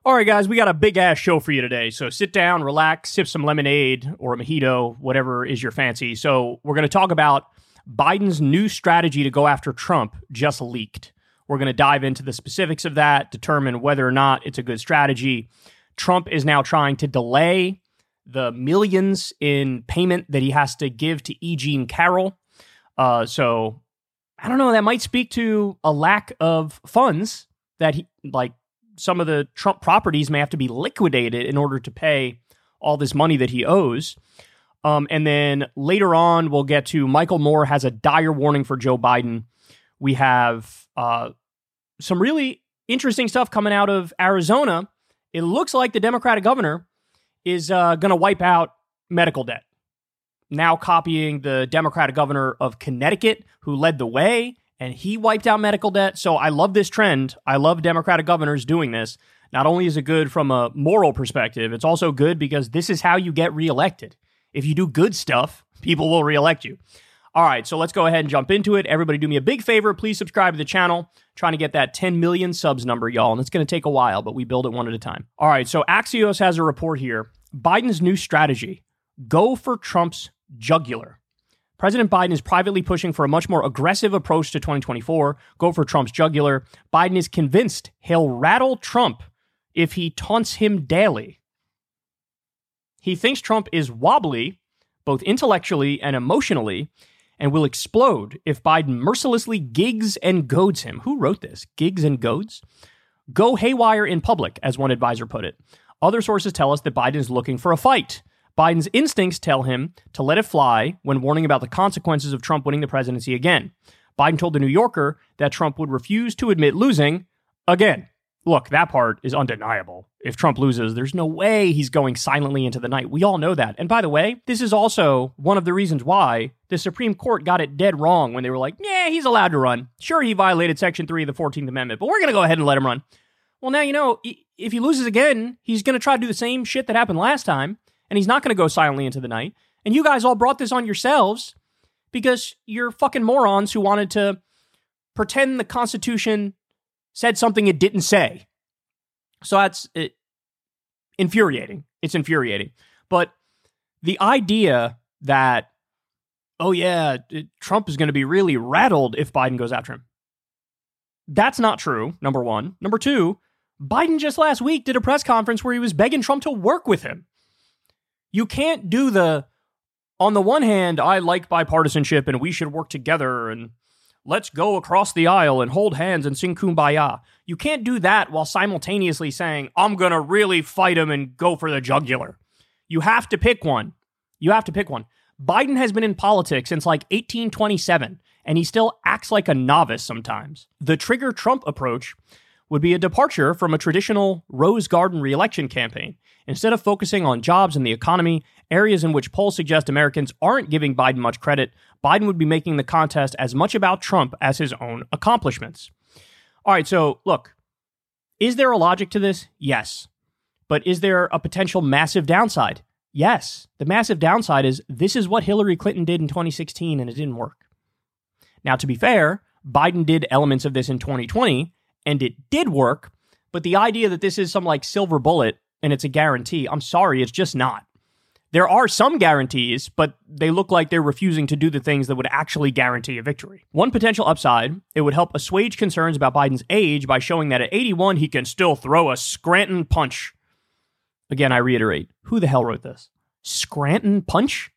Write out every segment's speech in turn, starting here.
All right, guys, we got a big-ass show for you today. So sit down, relax, sip some lemonade or a mojito, whatever is your fancy. So we're going to talk about Biden's new strategy to go after Trump just leaked. We're going to dive into the specifics of that, determine whether or not it's a good strategy. Trump is now trying to delay the millions in payment that he has to give to E. Jean Carroll. So I don't know, that might speak to a lack of funds that some of the Trump properties may have to be liquidated in order to pay all this money that he owes. And then later on, we'll get to Michael Moore has a dire warning for Joe Biden. We have some really interesting stuff coming out of Arizona. It looks like the Democratic governor is going to wipe out medical debt, now copying the Democratic governor of Connecticut, who led the way, and he wiped out medical debt. So I love this trend. I love Democratic governors doing this. Not only is it good from a moral perspective, it's also good because this is how you get reelected. If you do good stuff, people will reelect you. All right, so let's go ahead and jump into it. Everybody do me a big favor. Please subscribe to the channel. Trying to get that 10 million subs number, y'all, and it's going to take a while, but we build it one at a time. All right, so Axios has a report here. Biden's new strategy, go for Trump's jugular. President Biden is privately pushing for a much more aggressive approach to 2024, go for Trump's jugular. Biden is convinced he'll rattle Trump if he taunts him daily. He thinks Trump is wobbly, both intellectually and emotionally, and will explode if Biden mercilessly gigs and goads him. Who wrote this? Gigs and goads? Go haywire in public, as one advisor put it. Other sources tell us that Biden is looking for a fight. Biden's instincts tell him to let it fly when warning about the consequences of Trump winning the presidency again. Biden told The New Yorker that Trump would refuse to admit losing again. Look, that part is undeniable. If Trump loses, there's no way he's going silently into the night. We all know that. And by the way, this is also one of the reasons why the Supreme Court got it dead wrong when they were like, yeah, he's allowed to run. Sure, he violated Section 3 of the 14th Amendment, but we're going to go ahead and let him run. Well, now, you know, if he loses again, he's going to try to do the same shit that happened last time. And he's not going to go silently into the night. And you guys all brought this on yourselves because you're fucking morons who wanted to pretend the Constitution said something it didn't say. So that's infuriating. It's infuriating. But the idea that, oh yeah, Trump is going to be really rattled if Biden goes after him. That's not true, number one. Number two, Biden just last week did a press conference where he was begging Trump to work with him. You can't do on the one hand, I like bipartisanship and we should work together and let's go across the aisle and hold hands and sing Kumbaya. You can't do that while simultaneously saying, I'm going to really fight him and go for the jugular. You have to pick one. You have to pick one. Biden has been in politics since like 1827, and he still acts like a novice sometimes. The trigger Trump approach would be a departure from a traditional Rose Garden reelection campaign. Instead of focusing on jobs and the economy, areas in which polls suggest Americans aren't giving Biden much credit, Biden would be making the contest as much about Trump as his own accomplishments. All right, so look, is there a logic to this? Yes. But is there a potential massive downside? Yes. The massive downside is this is what Hillary Clinton did in 2016 and it didn't work. Now, to be fair, Biden did elements of this in 2020 and it did work, but the idea that this is some like silver bullet and it's a guarantee, I'm sorry, it's just not. There are some guarantees, but they look like they're refusing to do the things that would actually guarantee a victory. One potential upside, it would help assuage concerns about Biden's age by showing that at 81, he can still throw a Scranton punch. Again, I reiterate, who the hell wrote this? Scranton punch?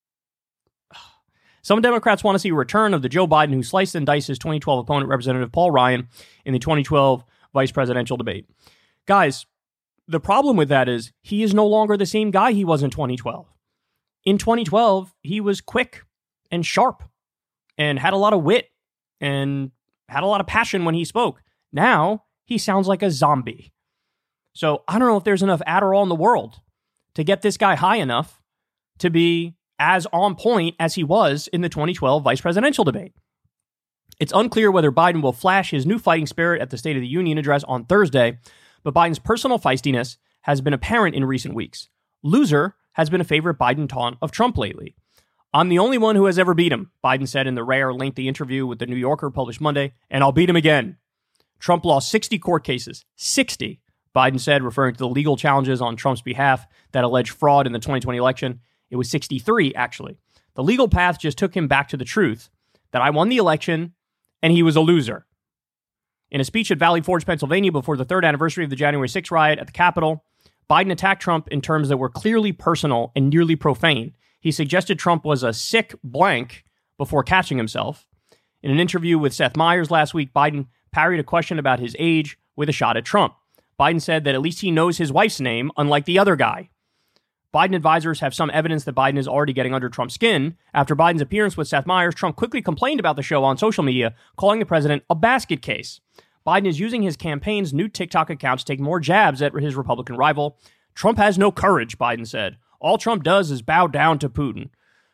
Some Democrats want to see a return of the Joe Biden who sliced and diced his 2012 opponent, Representative Paul Ryan, in the 2012 vice presidential debate. Guys, the problem with that is he is no longer the same guy he was in 2012. In 2012, he was quick and sharp and had a lot of wit and had a lot of passion when he spoke. Now, he sounds like a zombie. So I don't know if there's enough Adderall in the world to get this guy high enough to be as on point as he was in the 2012 vice presidential debate. It's unclear whether Biden will flash his new fighting spirit at the State of the Union address on Thursday, but Biden's personal feistiness has been apparent in recent weeks. Loser has been a favorite Biden taunt of Trump lately. I'm the only one who has ever beat him, Biden said in the rare, lengthy interview with The New Yorker published Monday, and I'll beat him again. Trump lost 60 court cases. 60. Biden said, referring to the legal challenges on Trump's behalf that allege fraud in the 2020 election. It was 63, actually. The legal path just took him back to the truth that I won the election and he was a loser. In a speech at Valley Forge, Pennsylvania, before the third anniversary of the January 6th riot at the Capitol, Biden attacked Trump in terms that were clearly personal and nearly profane. He suggested Trump was a sick blank before catching himself. In an interview with Seth Meyers last week, Biden parried a question about his age with a shot at Trump. Biden said that at least he knows his wife's name, unlike the other guy. Biden advisors have some evidence that Biden is already getting under Trump's skin. After Biden's appearance with Seth Meyers, Trump quickly complained about the show on social media, calling the president a basket case. Biden is using his campaign's new TikTok account to take more jabs at his Republican rival. Trump has no courage, Biden said. All Trump does is bow down to Putin.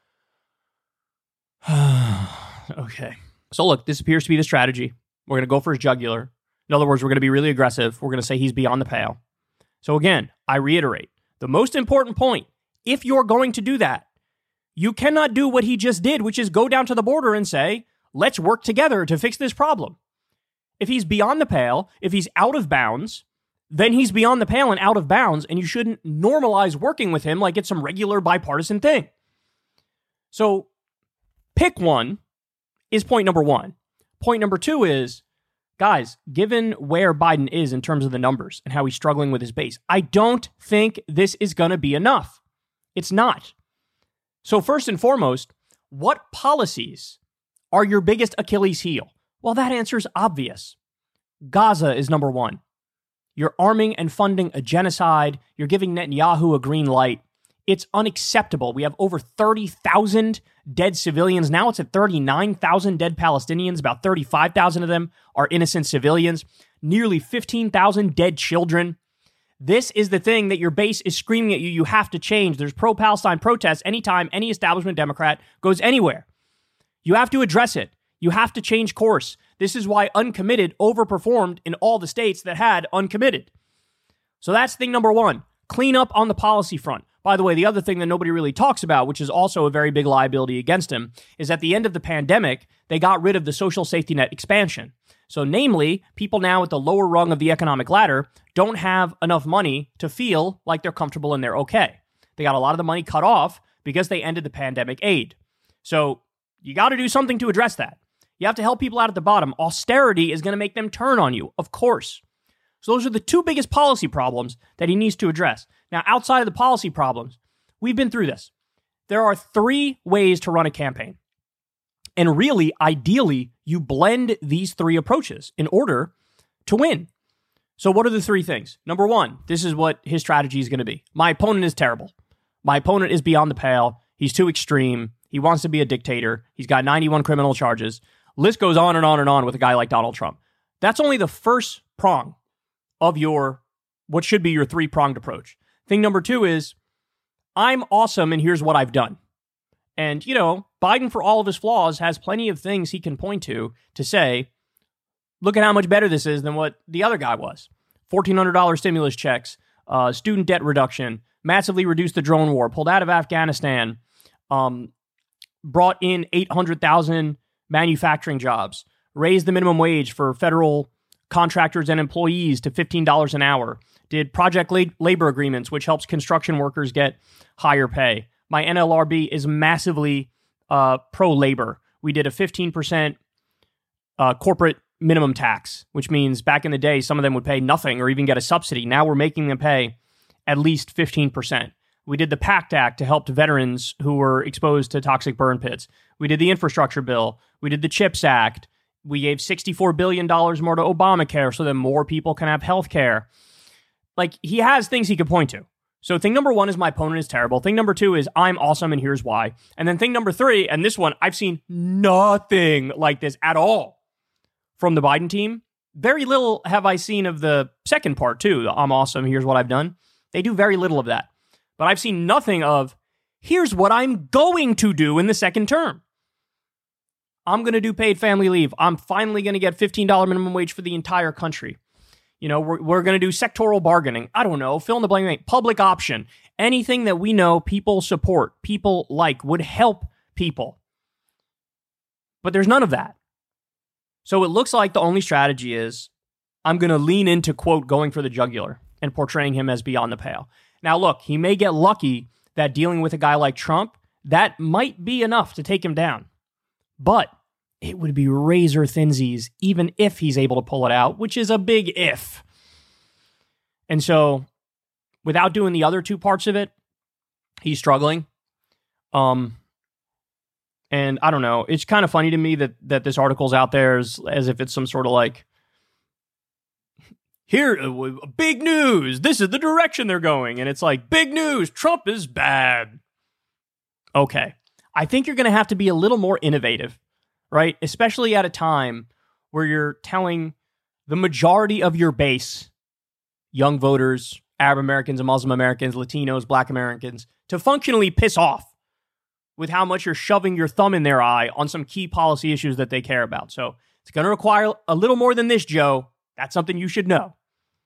Okay. So look, this appears to be the strategy. We're going to go for his jugular. In other words, we're going to be really aggressive. We're going to say he's beyond the pale. So again, I reiterate, the most important point, if you're going to do that, you cannot do what he just did, which is go down to the border and say, let's work together to fix this problem. If he's beyond the pale, if he's out of bounds, then he's beyond the pale and out of bounds, and you shouldn't normalize working with him like it's some regular bipartisan thing. So pick one is point number one. Point number two is, guys, given where Biden is in terms of the numbers and how he's struggling with his base, I don't think this is going to be enough. It's not. So first and foremost, what policies are your biggest Achilles heel? Well, that answer is obvious. Gaza is number one. You're arming and funding a genocide. You're giving Netanyahu a green light. It's unacceptable. We have over 30,000 dead civilians. Now it's at 39,000 dead Palestinians. About 35,000 of them are innocent civilians. Nearly 15,000 dead children. This is the thing that your base is screaming at you. You have to change. There's pro-Palestine protests anytime any establishment Democrat goes anywhere. You have to address it. You have to change course. This is why uncommitted overperformed in all the states that had uncommitted. So that's thing number one. Clean up on the policy front. By the way, the other thing that nobody really talks about, which is also a very big liability against him, is at the end of the pandemic, they got rid of the social safety net expansion. So namely, people now at the lower rung of the economic ladder don't have enough money to feel like they're comfortable and they're okay. They got a lot of the money cut off because they ended the pandemic aid. So you got to do something to address that. You have to help people out at the bottom. Austerity is going to make them turn on you, of course. So those are the two biggest policy problems that he needs to address. Now, outside of the policy problems, we've been through this. There are three ways to run a campaign. And really, ideally, you blend these three approaches in order to win. So what are the three things? Number one, this is what his strategy is going to be. My opponent is terrible. My opponent is beyond the pale. He's too extreme. He wants to be a dictator. He's got 91 criminal charges. List goes on and on and on with a guy like Donald Trump. That's only the first prong of your, what should be your three-pronged approach. Thing number two is, I'm awesome and here's what I've done. And, you know, Biden, for all of his flaws, has plenty of things he can point to say, look at how much better this is than what the other guy was. $1,400 stimulus checks, student debt reduction, massively reduced the drone war, pulled out of Afghanistan, brought in 800,000 manufacturing jobs, raised the minimum wage for federal contractors and employees to $15 an hour, did project labor agreements, which helps construction workers get higher pay. My NLRB is massively pro-labor. We did a 15% corporate minimum tax, which means back in the day, some of them would pay nothing or even get a subsidy. Now we're making them pay at least 15%. We did the PACT Act to help veterans who were exposed to toxic burn pits. We did the infrastructure bill. We did the CHIPS Act. We gave $64 billion more to Obamacare so that more people can have health care. Like, he has things he could point to. So thing number one is my opponent is terrible. Thing number two is I'm awesome and here's why. And then thing number three, and this one, I've seen nothing like this at all from the Biden team. Very little have I seen of the second part too. The I'm awesome, here's what I've done. They do very little of that. But I've seen nothing of, here's what I'm going to do in the second term. I'm going to do paid family leave. I'm finally going to get $15 minimum wage for the entire country. You know, we're going to do sectoral bargaining. I don't know, fill in the blank, public option. Anything that we know people support, people like, would help people. But there's none of that. So it looks like the only strategy is, I'm going to lean into, quote, going for the jugular. and portraying him as beyond the pale. Now, look, he may get lucky that dealing with a guy like Trump, that might be enough to take him down. But it would be razor thinsies even if he's able to pull it out, which is a big if. And so, without doing the other two parts of it, he's struggling. And I don't know. It's kind of funny to me that this article's out there as if it's some sort of like, here, big news. This is the direction they're going. And it's like, big news. Trump is bad. Okay. I think you're going to have to be a little more innovative, right? Especially at a time where you're telling the majority of your base, young voters, Arab Americans and Muslim Americans, Latinos, Black Americans, to functionally piss off with how much you're shoving your thumb in their eye on some key policy issues that they care about. So it's going to require a little more than this, Joe. That's something you should know.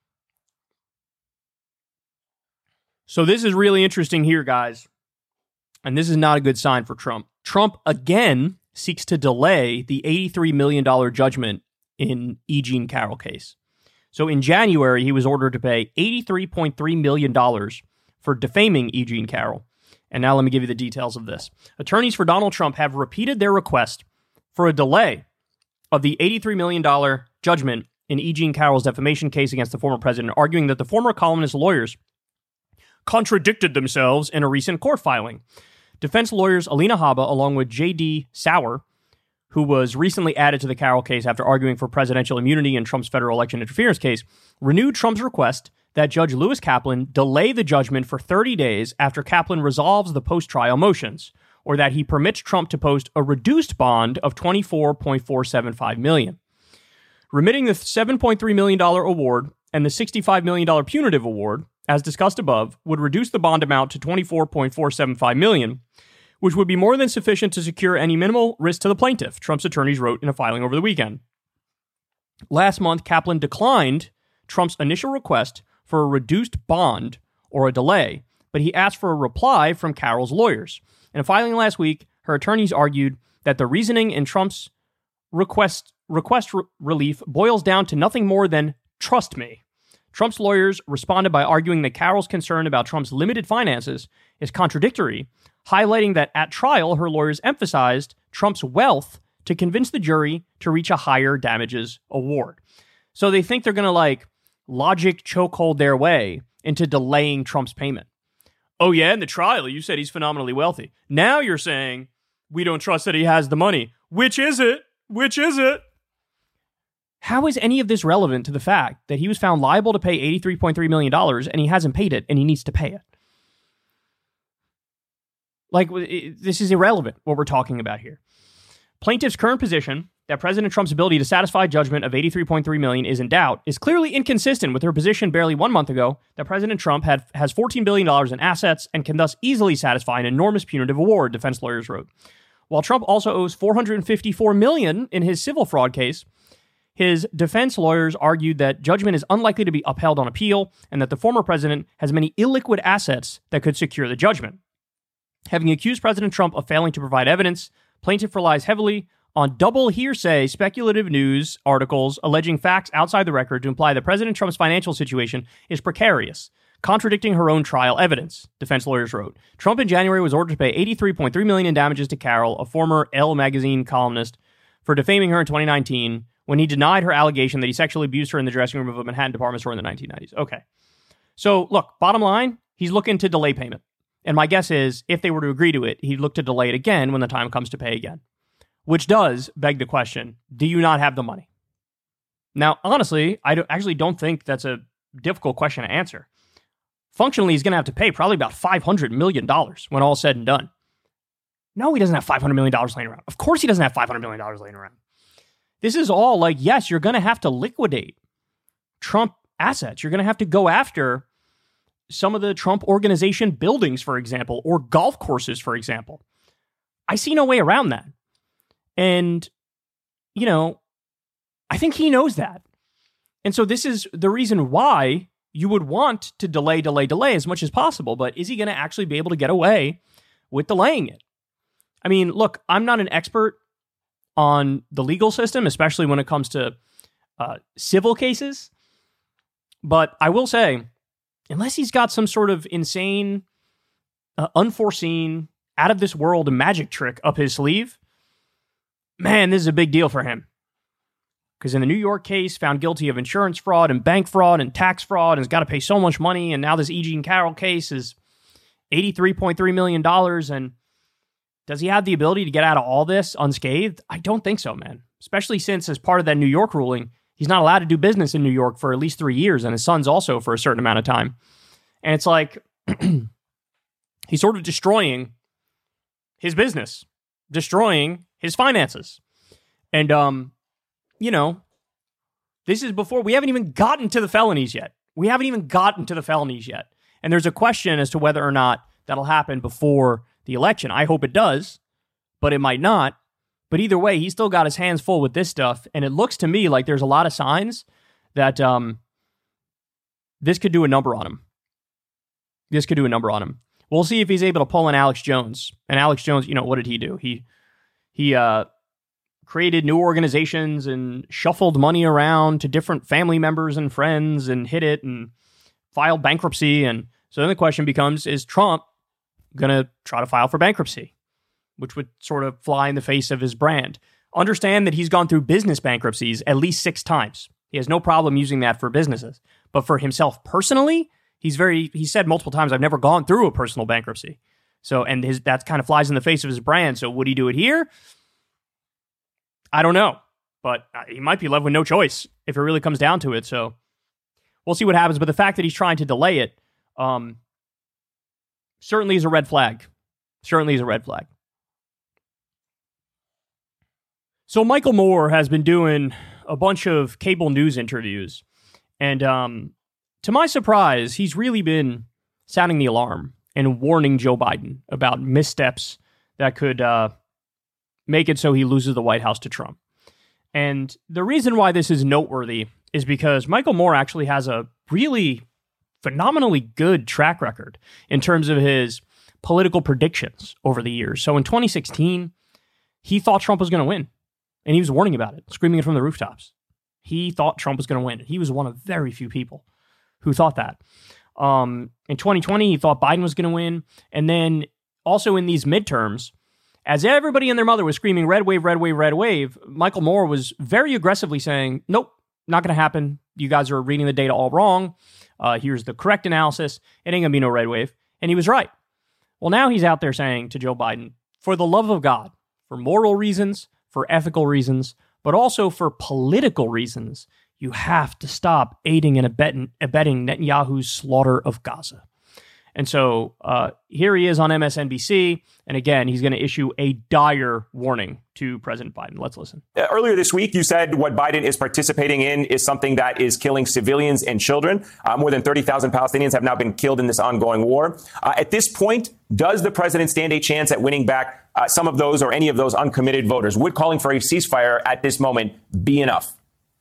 So this is really interesting here, guys. And this is not a good sign for Trump. Trump, again, seeks to delay the $83 million judgment in E. Jean Carroll case. So in January, he was ordered to pay $83.3 million for defaming E. Jean Carroll. And now let me give you the details of this. Attorneys for Donald Trump have repeated their request for a delay of the $83 million judgment in E. Jean Carroll's defamation case against the former president, arguing that the former columnist's lawyers contradicted themselves in a recent court filing. Defense lawyers Alina Habba, along with J.D. Sauer, who was recently added to the Carroll case after arguing for presidential immunity in Trump's federal election interference case, renewed Trump's request that Judge Lewis Kaplan delay the judgment for 30 days after Kaplan resolves the post-trial motions, or that he permits Trump to post a reduced bond of $24.475 million. Remitting the $7.3 million award and the $65 million punitive award, as discussed above, would reduce the bond amount to $24.475 million, which would be more than sufficient to secure any minimal risk to the plaintiff, Trump's attorneys wrote in a filing over the weekend. Last month, Kaplan declined Trump's initial request for a reduced bond or a delay, but he asked for a reply from Carroll's lawyers. In a filing last week, her attorneys argued that the reasoning in Trump's request relief boils down to nothing more than trust me. Trump's lawyers responded by arguing that Carroll's concern about Trump's limited finances is contradictory, highlighting that at trial, her lawyers emphasized Trump's wealth to convince the jury to reach a higher damages award. So they think they're going to logic chokehold their way into delaying Trump's payment. Oh yeah, in the trial, you said he's phenomenally wealthy. Now you're saying we don't trust that he has the money. Which is it? Which is it? How is any of this relevant to the fact that he was found liable to pay $83.3 million and he hasn't paid it and he needs to pay it? This is irrelevant, what we're talking about here. Plaintiff's current position that President Trump's ability to satisfy judgment of $83.3 million is in doubt is clearly inconsistent with her position barely 1 month ago that President Trump has $14 billion in assets and can thus easily satisfy an enormous punitive award, defense lawyers wrote. While Trump also owes $454 million in his civil fraud case, his defense lawyers argued that judgment is unlikely to be upheld on appeal and that the former president has many illiquid assets that could secure the judgment. Having accused President Trump of failing to provide evidence, plaintiff relies heavily on double hearsay speculative news articles alleging facts outside the record to imply that President Trump's financial situation is precarious, contradicting her own trial evidence, defense lawyers wrote. Trump in January was ordered to pay $83.3 million in damages to Carroll, a former Elle magazine columnist, for defaming her in 2019 when he denied her allegation that he sexually abused her in the dressing room of a Manhattan department store in the 1990s. Okay. So, look, bottom line, he's looking to delay payment. And my guess is, if they were to agree to it, he'd look to delay it again when the time comes to pay again. Which does beg the question, do you not have the money? Now, honestly, I actually don't think that's a difficult question to answer. Functionally, he's going to have to pay probably about $500 million when all's said and done. No, he doesn't have $500 million laying around. Of course he doesn't have $500 million laying around. This is all yes, you're going to have to liquidate Trump assets. You're going to have to go after some of the Trump organization buildings, for example, or golf courses, for example. I see no way around that. And, I think he knows that. And so this is the reason why you would want to delay as much as possible. But is he going to actually be able to get away with delaying it? I mean, look, I'm not an expert on the legal system, especially when it comes to civil cases. But I will say unless he's got some sort of insane, unforeseen, out of this world magic trick up his sleeve, man, this is a big deal for him. Because in the New York case, found guilty of insurance fraud and bank fraud and tax fraud and has got to pay so much money. And now this E. Jean Carroll case is $83.3 million. And does he have the ability to get out of all this unscathed? I don't think so, man. Especially since, as part of that New York ruling, he's not allowed to do business in New York for at least 3 years, and his son's also for a certain amount of time. And it's like, he's sort of destroying his business, destroying his finances. And, this is before, we haven't even gotten to the felonies yet. And there's a question as to whether or not that'll happen before the election. I hope it does, but it might not. But either way, he's still got his hands full with this stuff. And it looks to me like there's a lot of signs that this could do a number on him. We'll see if he's able to pull in Alex Jones. And Alex Jones, what did he do? He created new organizations and shuffled money around to different family members and friends and hid it and filed bankruptcy. And so then the question becomes, is Trump going to try to file for bankruptcy, which would sort of fly in the face of his brand? Understand that he's gone through business bankruptcies at least 6 times. He has no problem using that for businesses. But for himself personally, he said multiple times, I've never gone through a personal bankruptcy. So, and that kind of flies in the face of his brand. So would he do it here? I don't know, but he might be left with no choice if it really comes down to it. So we'll see what happens. But the fact that he's trying to delay it certainly is a red flag. So Michael Moore has been doing a bunch of cable news interviews. And to my surprise, he's really been sounding the alarm and warning Joe Biden about missteps that could make it so he loses the White House to Trump. And the reason why this is noteworthy is because Michael Moore actually has a really phenomenally good track record in terms of his political predictions over the years. So in 2016, he thought Trump was going to win, and he was warning about it, screaming it from the rooftops. He thought Trump was going to win. He was one of very few people who thought that. In 2020, he thought Biden was going to win. And then also in these midterms, as everybody and their mother was screaming, red wave, red wave, red wave, Michael Moore was very aggressively saying, nope, not going to happen. You guys are reading the data all wrong. Here's the correct analysis. It ain't going to be no red wave. And he was right. Well, now he's out there saying to Joe Biden, for the love of God, for moral reasons, for ethical reasons, but also for political reasons, you have to stop aiding and abetting Netanyahu's slaughter of Gaza. And so here he is on MSNBC. And again, he's going to issue a dire warning to President Biden. Let's listen. Earlier this week, you said what Biden is participating in is something that is killing civilians and children. More than 30,000 Palestinians have now been killed in this ongoing war. At this point, does the president stand a chance at winning back some of those or any of those uncommitted voters? Would calling for a ceasefire at this moment be enough?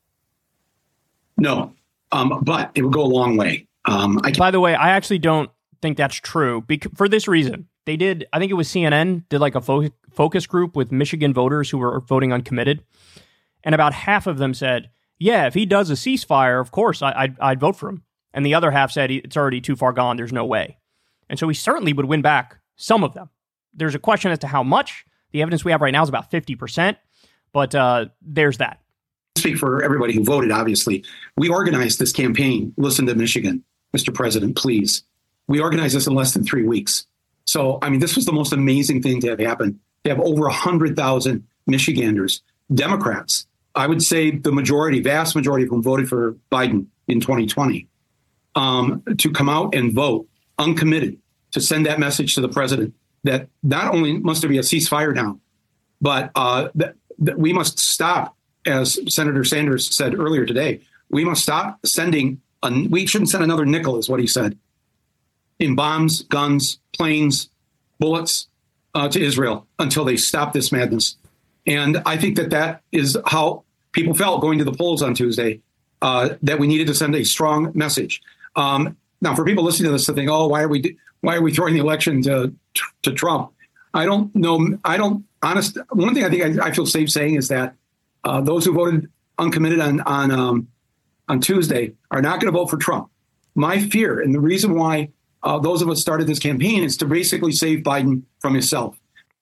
No, but it would go a long way. By the way, I actually don't think that's true for this reason. They did, I think it was CNN, did like a focus group with Michigan voters who were voting uncommitted. And about half of them said, yeah, if he does a ceasefire, of course, I'd vote for him. And the other half said it's already too far gone. There's no way. And so he certainly would win back some of them. There's a question as to how much. The evidence we have right now is about 50%. But there's that. Speak for everybody who voted, obviously. We organized this campaign. Listen to Michigan, Mr. President, please. We organized this in less than 3 weeks. So, I mean, this was the most amazing thing to have happened. To have over 100,000 Michiganders, Democrats, I would say the majority, vast majority of whom voted for Biden in 2020, to come out and vote uncommitted, to send that message to the president that not only must there be a ceasefire now, but that we must stop, as Senator Sanders said earlier today, we must stop sending, we shouldn't send another nickel, is what he said, in bombs, guns, planes, bullets to Israel until they stop this madness. And I think that is how people felt going to the polls on Tuesday, that we needed to send a strong message. Now, for people listening to this to think, oh, why are we throwing the election to Trump? I don't know. One thing I think I feel safe saying is that those who voted uncommitted on Tuesday are not going to vote for Trump. my fear and the reason why those of us started this campaign is to basically save Biden from himself.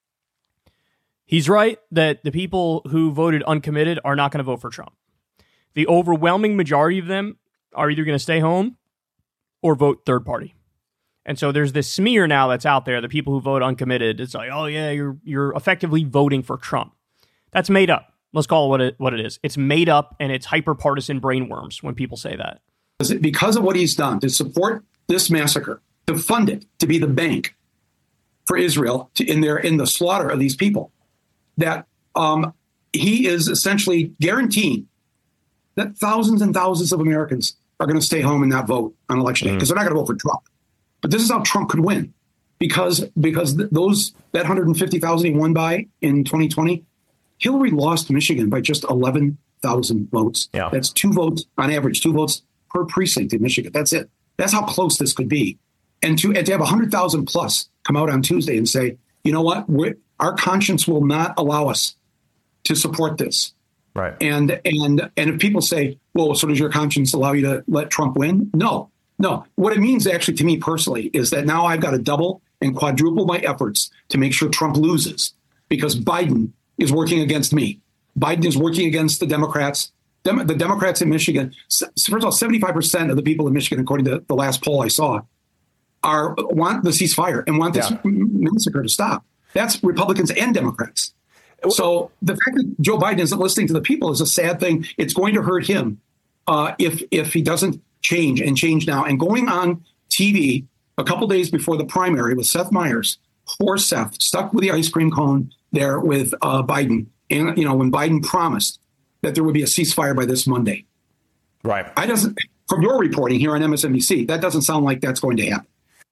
He's right that the people who voted uncommitted are not going to vote for Trump. The overwhelming majority of them are either going to stay home or vote third party. And so there's this smear now that's out there, the people who vote uncommitted. It's like, oh yeah, you're effectively voting for Trump. That's made up. Let's call it what it is. It's made up, and it's hyper-partisan brainworms when people say that. Because of what he's done to support this massacre, to fund it, to be the bank for Israel in the slaughter of these people, that he is essentially guaranteeing that thousands and thousands of Americans are going to stay home and not vote on election day because they're not going to vote for Trump. But this is how Trump could win, because that 150,000 he won by in 2020, Hillary lost Michigan by just 11,000 votes. Yeah. That's 2 votes on average, 2 votes per precinct in Michigan. That's it. That's how close this could be. And to have 100,000 plus come out on Tuesday and say, you know what, our conscience will not allow us to support this. Right. And if people say, well, so does your conscience allow you to let Trump win? No. What it means actually to me personally is that now I've got to double and quadruple my efforts to make sure Trump loses, because Biden is working against me. Biden is working against the Democrats. The Democrats in Michigan, first of all, 75% of the people in Michigan, according to the last poll I saw, want the ceasefire and want this massacre to stop. That's Republicans and Democrats. So the fact that Joe Biden isn't listening to the people is a sad thing. It's going to hurt him if he doesn't change now. And going on TV a couple days before the primary with Seth Meyers, poor Seth, stuck with the ice cream cone there with Biden. And, when Biden promised that there would be a ceasefire by this Monday. Right. From your reporting here on MSNBC, that doesn't sound like that's going to happen.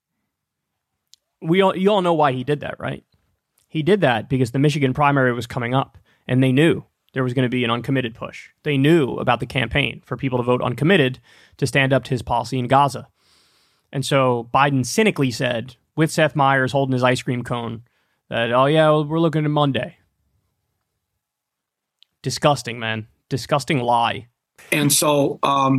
You all know why he did that, right? He did that because the Michigan primary was coming up, and they knew there was going to be an uncommitted push. They knew about the campaign for people to vote uncommitted to stand up to his policy in Gaza. And so Biden cynically said, with Seth Meyers holding his ice cream cone, that, oh yeah, we're looking at Monday. Disgusting, man. Disgusting lie. And so,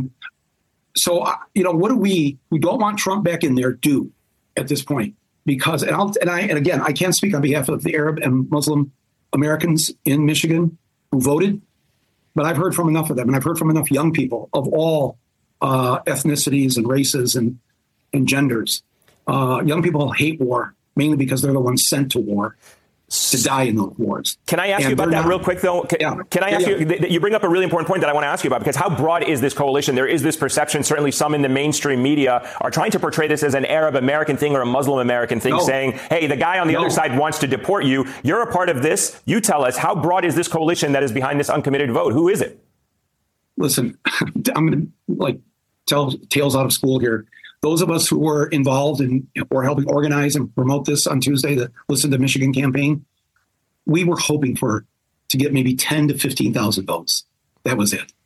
what do we don't want Trump back in there do at this point? Because, and again, I can't speak on behalf of the Arab and Muslim Americans in Michigan who voted, but I've heard from enough of them, and I've heard from enough young people of all ethnicities and races and genders. Young people hate war, mainly because they're the ones sent to war to die in those wars. Can I ask you about that real quick, though? Can I ask you, you bring up a really important point that I want to ask you about, because how broad is this coalition? There is this perception, certainly some in the mainstream media are trying to portray this as an Arab American thing or a Muslim American thing, saying, hey, the guy on the other side wants to deport you. You're a part of this. You tell us, how broad is this coalition that is behind this uncommitted vote? Who is it? Listen, I'm going to tell tales out of school here. Those of us who were involved in or helping organize and promote this on Tuesday, the Listen to Michigan campaign, we were hoping to get maybe 10 to 15,000 votes. That was it.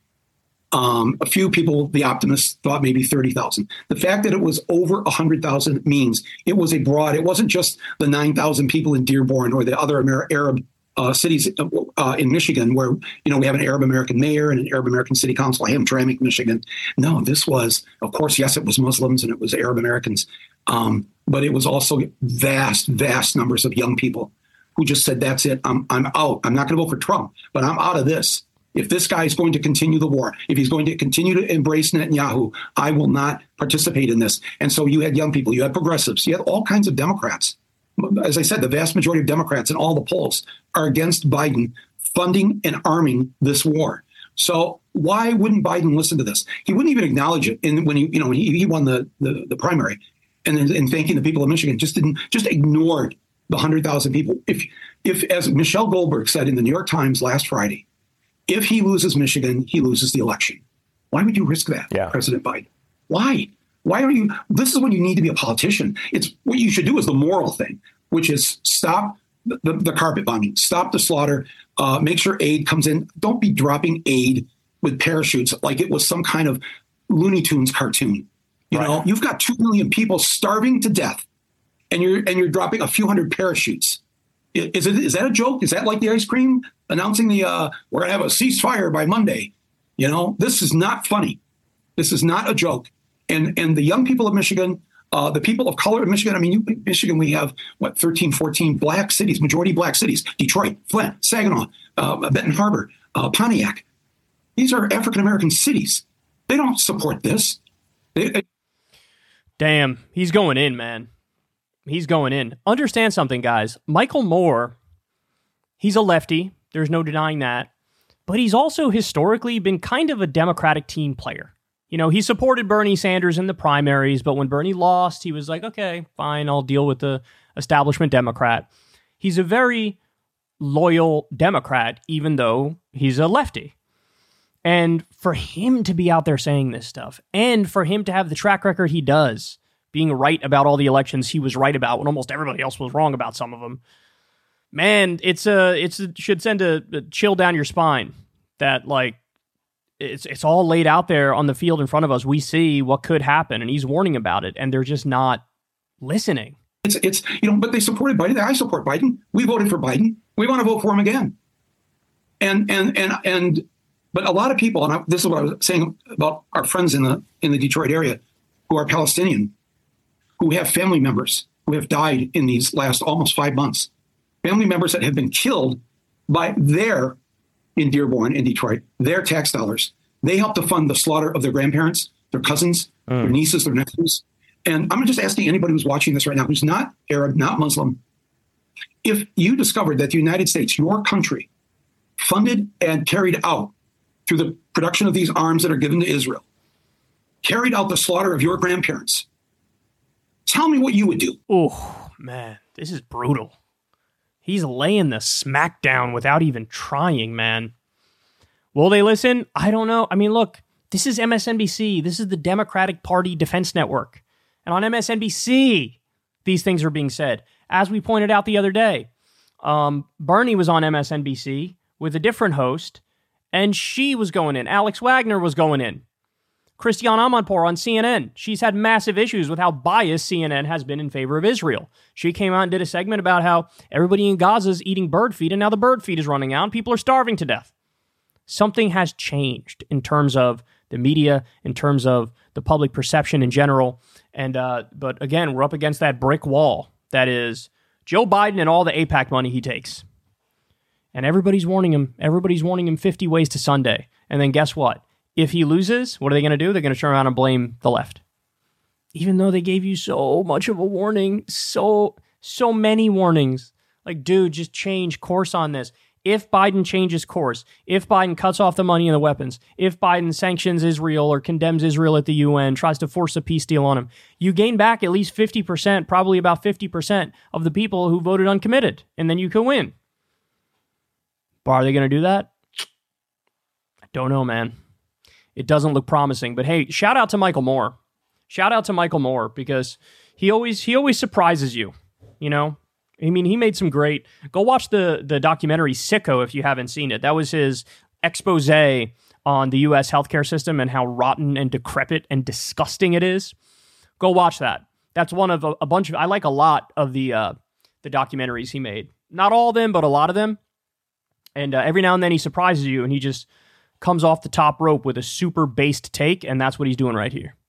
A few people, the optimists, thought maybe 30,000. The fact that it was over 100,000 means it was it wasn't just the 9,000 people in Dearborn or the other Arab cities in Michigan where, we have an Arab American mayor and an Arab American city council. I am Hamtramck, Michigan. No, this was, of course, yes, it was Muslims and it was Arab Americans. But it was also vast numbers of young people who just said, that's it. I'm out. I'm not going to vote for Trump, but I'm out of this. If this guy is going to continue the war, if he's going to continue to embrace Netanyahu, I will not participate in this. And so you had young people, you had progressives, you had all kinds of Democrats. As I said, the vast majority of Democrats in all the polls are against Biden funding and arming this war. So why wouldn't Biden listen to this? He wouldn't even acknowledge it. And when he won the primary, and in thanking the people of Michigan, just ignored the 100,000 people. If as Michelle Goldberg said in the New York Times last Friday, if he loses Michigan, he loses the election. Why would you risk that, President Biden? Why? Why are you? This is when you need to be a politician. It's what you should do is the moral thing, which is stop the carpet bombing, stop the slaughter, make sure aid comes in. Don't be dropping aid with parachutes like it was some kind of Looney Tunes cartoon. You've got 2 million people starving to death, and you're dropping a few hundred parachutes. Is that a joke? Is that like the ice cream announcing we're going to have a ceasefire by Monday? This is not funny. This is not a joke. And the young people of Michigan, the people of color in Michigan, I mean, Michigan, we have, 13, 14 black cities, majority black cities, Detroit, Flint, Saginaw, Benton Harbor, Pontiac. These are African-American cities. They don't support this. Damn, he's going in, man. He's going in. Understand something, guys. Michael Moore, he's a lefty. There's no denying that. But he's also historically been kind of a Democratic team player. You know, he supported Bernie Sanders in the primaries, but when Bernie lost, he was like, okay, fine, I'll deal with the establishment Democrat. He's a very loyal Democrat, even though he's a lefty. And for him to be out there saying this stuff, and for him to have the track record he does, being right about all the elections he was right about when almost everybody else was wrong about some of them, man, it should send a chill down your spine that, like, it's all laid out there on the field in front of us. We see what could happen, and he's warning about it, and they're just not listening. It's but they supported Biden. I support Biden. We voted for Biden. We want to vote for him again. But a lot of people, and this is what I was saying about our friends in the Detroit area who are Palestinian, who have family members who have died in these last almost 5 months, family members that have been killed by in Dearborn, in Detroit, their tax dollars. They helped to fund the slaughter of their grandparents, their cousins, their nieces, their nephews. And I'm just asking anybody who's watching this right now, who's not Arab, not Muslim, if you discovered that the United States, your country, funded and carried out through the production of these arms that are given to Israel, carried out the slaughter of your grandparents, tell me what you would do. Oh, man, this is brutal. He's laying the smack down without even trying, man. Will they listen? I don't know. I mean, look, this is MSNBC. This is the Democratic Party Defense Network. And on MSNBC, these things are being said. As we pointed out the other day, Bernie was on MSNBC with a different host, and she was going in. Alex Wagner was going in. Christiane Amanpour on CNN. She's had massive issues with how biased CNN has been in favor of Israel. She came out and did a segment about how everybody in Gaza is eating bird feed, and now the bird feed is running out, and people are starving to death. Something has changed in terms of the media, in terms of the public perception in general. And but again, we're up against that brick wall that is Joe Biden and all the AIPAC money he takes. And everybody's warning him. Everybody's warning him 50 ways to Sunday. And then guess what? If he loses, what are they going to do? They're going to turn around and blame the left. Even though they gave you so much of a warning, so many warnings. Like, dude, just change course on this. If Biden changes course, if Biden cuts off the money and the weapons, if Biden sanctions Israel or condemns Israel at the UN, tries to force a peace deal on him, you gain back at least 50%, probably about 50% of the people who voted uncommitted, and then you can win. But are they going to do that? I don't know, man. It doesn't look promising. But hey, shout out to Michael Moore. Shout out to Michael Moore because he always surprises you, you know? I mean, he made some great... Go watch the documentary Sicko if you haven't seen it. That was his expose on the U.S. healthcare system and how rotten and decrepit and disgusting it is. Go watch that. That's one of a bunch of... I like a lot of the documentaries he made. Not all of them, but a lot of them. And every now and then he surprises you and he just comes off the top rope with a super based take, and that's what he's doing right here.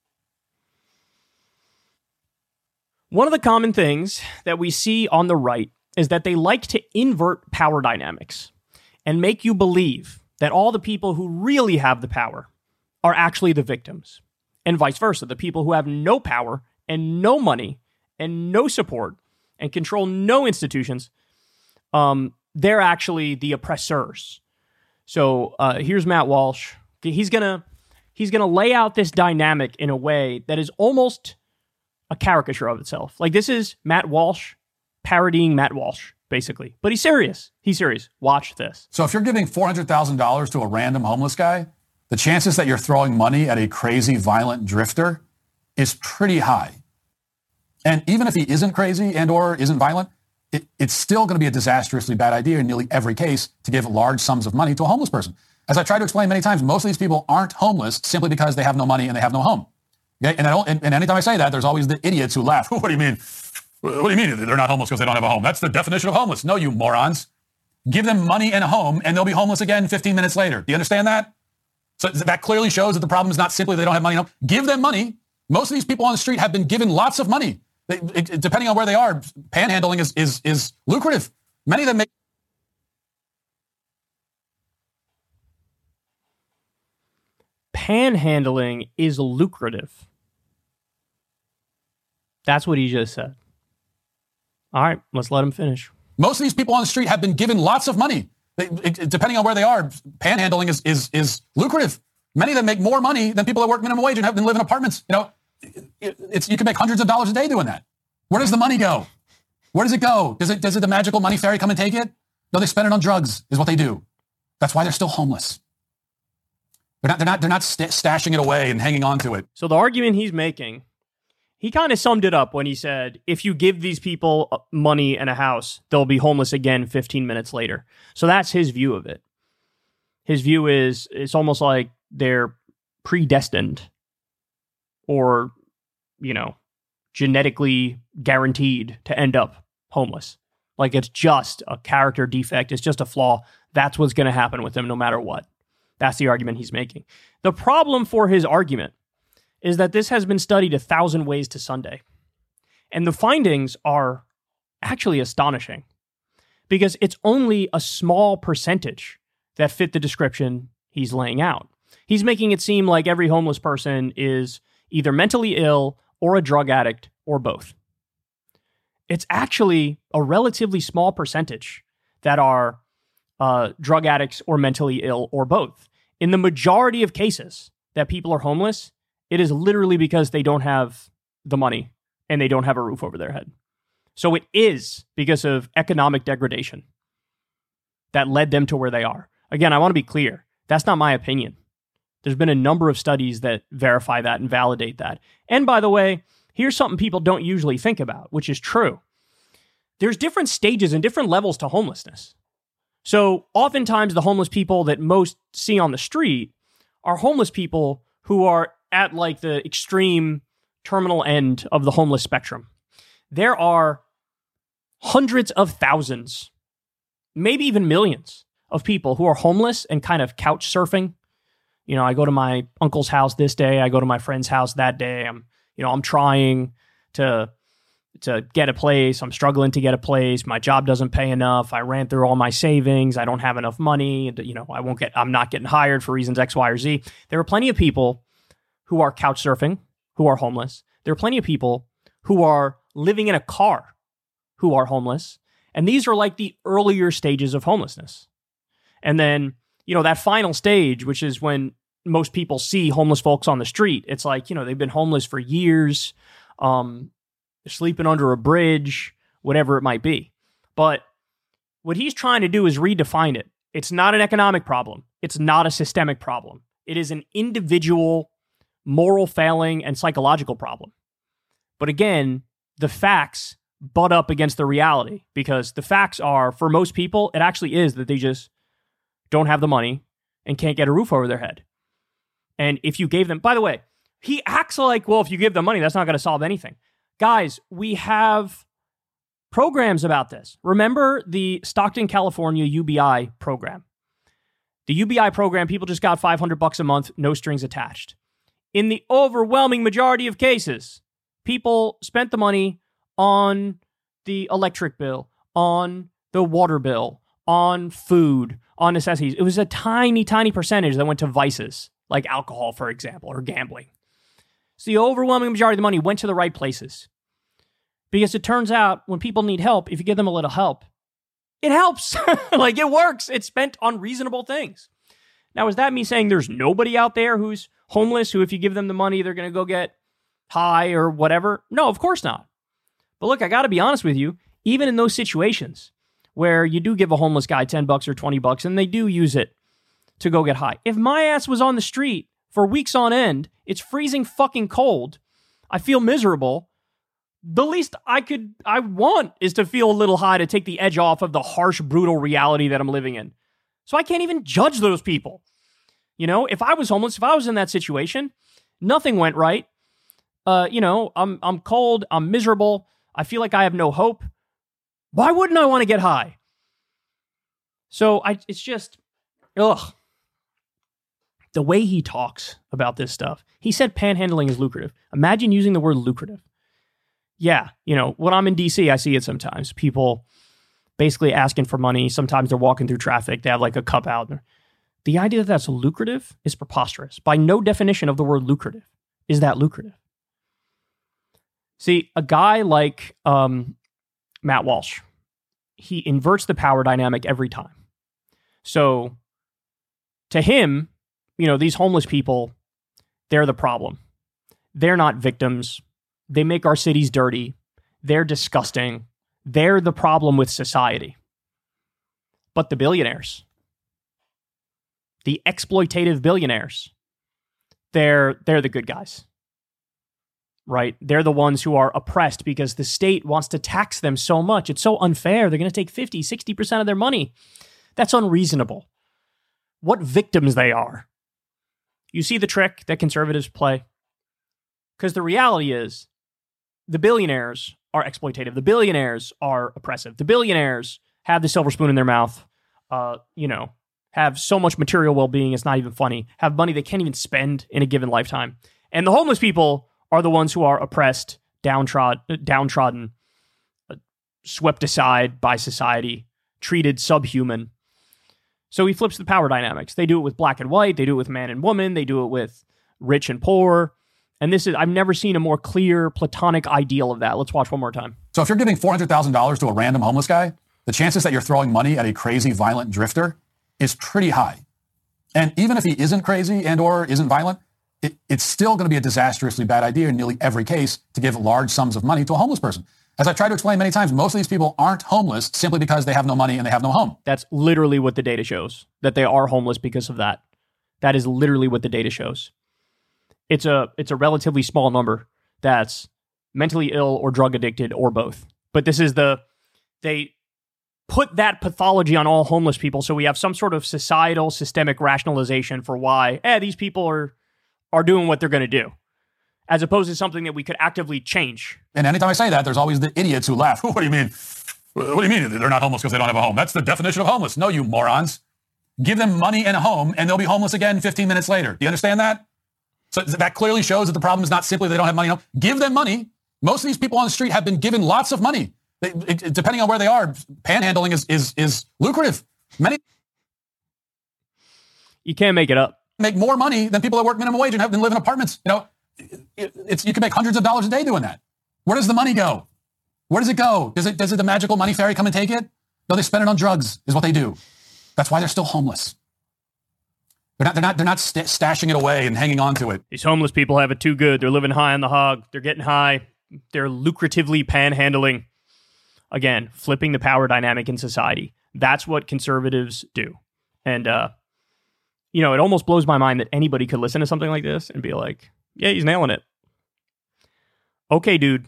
One of the common things that we see on the right is that they like to invert power dynamics and make you believe that all the people who really have the power are actually the victims, and vice versa. The people who have no power and no money and no support and control no institutions, they're actually the oppressors. So here's Matt Walsh. He's gonna lay out this dynamic in a way that is almost a caricature of itself. Like, this is Matt Walsh parodying Matt Walsh, basically. But he's serious. He's serious. Watch this. So if you're giving $400,000 to a random homeless guy, the chances that you're throwing money at a crazy, violent drifter is pretty high. And even if he isn't crazy and or isn't violent, it's still going to be a disastrously bad idea in nearly every case to give large sums of money to a homeless person. As I tried to explain many times, most of these people aren't homeless simply because they have no money and they have no home. Okay? And anytime I say that, there's always the idiots who laugh. What do you mean? What do you mean they're not homeless because they don't have a home? That's the definition of homeless. No, you morons. Give them money and a home, and they'll be homeless again 15 minutes later. Do you understand that? So that clearly shows that the problem is not simply they don't have money. No, give them money. Most of these people on the street have been given lots of money. Depending on where they are, panhandling is lucrative. Many of them make. Panhandling is lucrative. That's what he just said. All right, let's let him finish. Most of these people on the street have been given lots of money. Depending on where they are, panhandling is lucrative. Many of them make more money than people that work minimum wage and live in apartments. You know, you can make hundreds of dollars a day doing that. Where does the money go? Where does it go? Does it the magical money fairy come and take it? No, they spend it on drugs is what they do. That's why they're still homeless. They're not stashing it away and hanging on to it. So the argument he's making, he kind of summed it up when he said, if you give these people money and a house, they'll be homeless again 15 minutes later. So that's his view of it. His view is it's almost like they're predestined or, you know, genetically guaranteed to end up homeless. Like it's just a character defect. It's just a flaw. That's what's going to happen with them no matter what. That's the argument he's making. The problem for his argument is that this has been studied 1,000 ways to Sunday. And the findings are actually astonishing because it's only a small percentage that fit the description he's laying out. He's making it seem like every homeless person is either mentally ill or a drug addict or both. It's actually a relatively small percentage that are drug addicts or mentally ill or both. In the majority of cases that people are homeless, it is literally because they don't have the money and they don't have a roof over their head. So it is because of economic degradation that led them to where they are. Again, I want to be clear. That's not my opinion. There's been a number of studies that verify that and validate that. And by the way, here's something people don't usually think about, which is true. There's different stages and different levels to homelessness. So oftentimes the homeless people that most see on the street are homeless people who are at like the extreme terminal end of the homeless spectrum. There are hundreds of thousands, maybe even millions of people who are homeless and kind of couch surfing. You know, I go to my uncle's house this day. I go to my friend's house that day. I'm trying to get a place. I'm struggling to get a place. My job doesn't pay enough. I ran through all my savings. I don't have enough money. You know, I'm not getting hired for reasons X, Y, or Z. There are plenty of people who are couch surfing, who are homeless. There are plenty of people who are living in a car who are homeless. And these are like the earlier stages of homelessness. And then, you know, that final stage, which is when most people see homeless folks on the street. It's like, you know, they've been homeless for years, sleeping under a bridge, whatever it might be. But what he's trying to do is redefine it. It's not an economic problem. It's not a systemic problem. It is an individual moral failing and psychological problem. But again, the facts butt up against the reality because the facts are, for most people, it actually is that they just don't have the money and can't get a roof over their head. And if you gave them, by the way, he acts like, well, if you give them money, that's not going to solve anything. Guys, we have programs about this. Remember the Stockton, California UBI program? The UBI program, people just got $500 a month, no strings attached. In the overwhelming majority of cases, people spent the money on the electric bill, on the water bill, on food, on necessities. It was a tiny, tiny percentage that went to vices, like alcohol, for example, or gambling. So the overwhelming majority of the money went to the right places. Because it turns out when people need help, if you give them a little help, it helps. Like it works. It's spent on reasonable things. Now, is that me saying there's nobody out there who's homeless who if you give them the money, they're going to go get high or whatever? No, of course not. But look, I got to be honest with you. Even in those situations where you do give a homeless guy $10 or $20 and they do use it to go get high. If my ass was on the street for weeks on end, it's freezing fucking cold, I feel miserable, the least I want is to feel a little high to take the edge off of the harsh, brutal reality that I'm living in. So I can't even judge those people. You know, if I was homeless, if I was in that situation, nothing went right. I'm cold, I'm miserable, I feel like I have no hope. Why wouldn't I want to get high? So it's just, ugh. The way he talks about this stuff, he said panhandling is lucrative. Imagine using the word lucrative. Yeah, when I'm in DC, I see it sometimes. People basically asking for money. Sometimes they're walking through traffic. They have like a cup out. The idea that that's lucrative is preposterous. By no definition of the word lucrative is that lucrative. See, a guy like Matt Walsh, he inverts the power dynamic every time. So to him, these homeless people, they're the problem. They're not victims. They make our cities dirty. They're disgusting. They're the problem with society. But the billionaires, the exploitative billionaires, they're the good guys, right? They're the ones who are oppressed because the state wants to tax them so much. It's so unfair. They're going to take 50, 60% of their money. That's unreasonable. What victims they are. You see the trick that conservatives play? Because the reality is the billionaires are exploitative. The billionaires are oppressive. The billionaires have the silver spoon in their mouth, have so much material well-being, it's not even funny, have money they can't even spend in a given lifetime. And the homeless people are the ones who are oppressed, downtrodden, swept aside by society, treated subhuman. So he flips the power dynamics. They do it with black and white. They do it with man and woman. They do it with rich and poor. And I've never seen a more clear platonic ideal of that. Let's watch one more time. So if you're giving $400,000 to a random homeless guy, the chances that you're throwing money at a crazy, violent drifter is pretty high. And even if he isn't crazy and or isn't violent, it's still going to be a disastrously bad idea in nearly every case to give large sums of money to a homeless person. As I've tried to explain many times, most of these people aren't homeless simply because they have no money and they have no home. That's literally what the data shows, that they are homeless because of that. That is literally what the data shows. It's a relatively small number that's mentally ill or drug addicted or both. But they put that pathology on all homeless people, so we have some sort of societal systemic rationalization for why these people are doing what they're going to do, as opposed to something that we could actively change. And anytime I say that, there's always the idiots who laugh. What do you mean? What do you mean they're not homeless because they don't have a home? That's the definition of homeless. No, you morons. Give them money and a home, and they'll be homeless again 15 minutes later. Do you understand that? So that clearly shows that the problem is not simply they don't have money. No, give them money. Most of these people on the street have been given lots of money. Depending on where they are, panhandling is lucrative. Many you can't make it up. Make more money than people that work minimum wage and live in apartments. You can make hundreds of dollars a day doing that. Where does the money go? Where does it go? Does it the magical money fairy come and take it? No, they spend it on drugs. Is what they do. That's why they're still homeless. They're not stashing it away and hanging on to it. These homeless people have it too good. They're living high on the hog. They're getting high. They're lucratively panhandling. Again, flipping the power dynamic in society. That's what conservatives do. And, it almost blows my mind that anybody could listen to something like this and be like, yeah, he's nailing it. Okay, dude.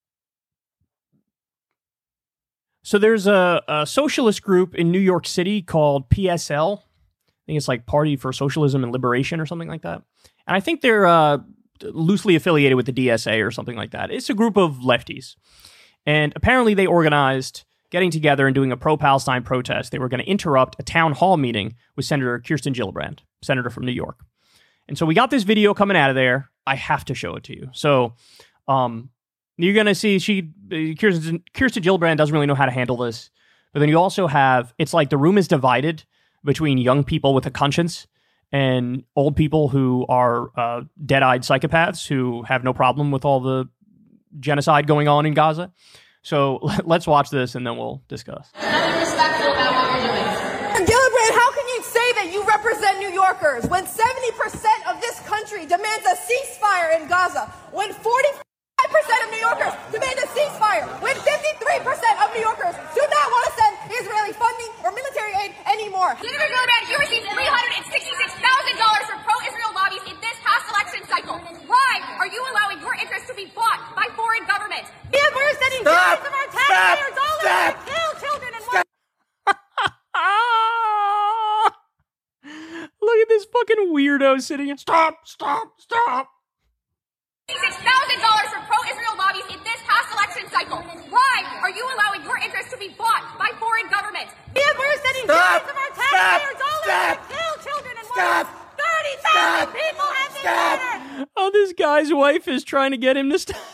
So there's a socialist group in New York City called PSL. I think it's like Party for Socialism and Liberation or something like that. And I think they're loosely affiliated with the DSA or something like that. It's a group of lefties. And apparently they organized getting together and doing a pro-Palestine protest. They were going to interrupt a town hall meeting with Senator Kirsten Gillibrand, senator from New York. And so we got this video coming out of there. I have to show it to you. So you're going to see Kirsten Gillibrand doesn't really know how to handle this. But then you also have, it's like the room is divided between young people with a conscience and old people who are dead-eyed psychopaths who have no problem with all the genocide going on in Gaza. So let's watch this and then we'll discuss. Nothing respectful about what you're doing. Gillibrand, how can you say that you represent New Yorkers when 70% of this country demands a ceasefire in Gaza, when 45% of New Yorkers demand a ceasefire, when 53% of New Yorkers do not want to send Israeli funding or military aid anymore? Senator Gillibrand, you received $366,000 from pro-Israel lobbies in this past election cycle. Why are you allowing your interests to be bought by foreign governments? We're sending billions of our taxpayer dollars to kill children and women. Look at this fucking weirdo sitting. Stop. $6,000 from pro-Israel lobbies in this past election cycle. Why are you allowing your interests to be bought by foreign governments? We're sending billions of our taxpayer dollars to kill children and women. wife is trying to get him to stop.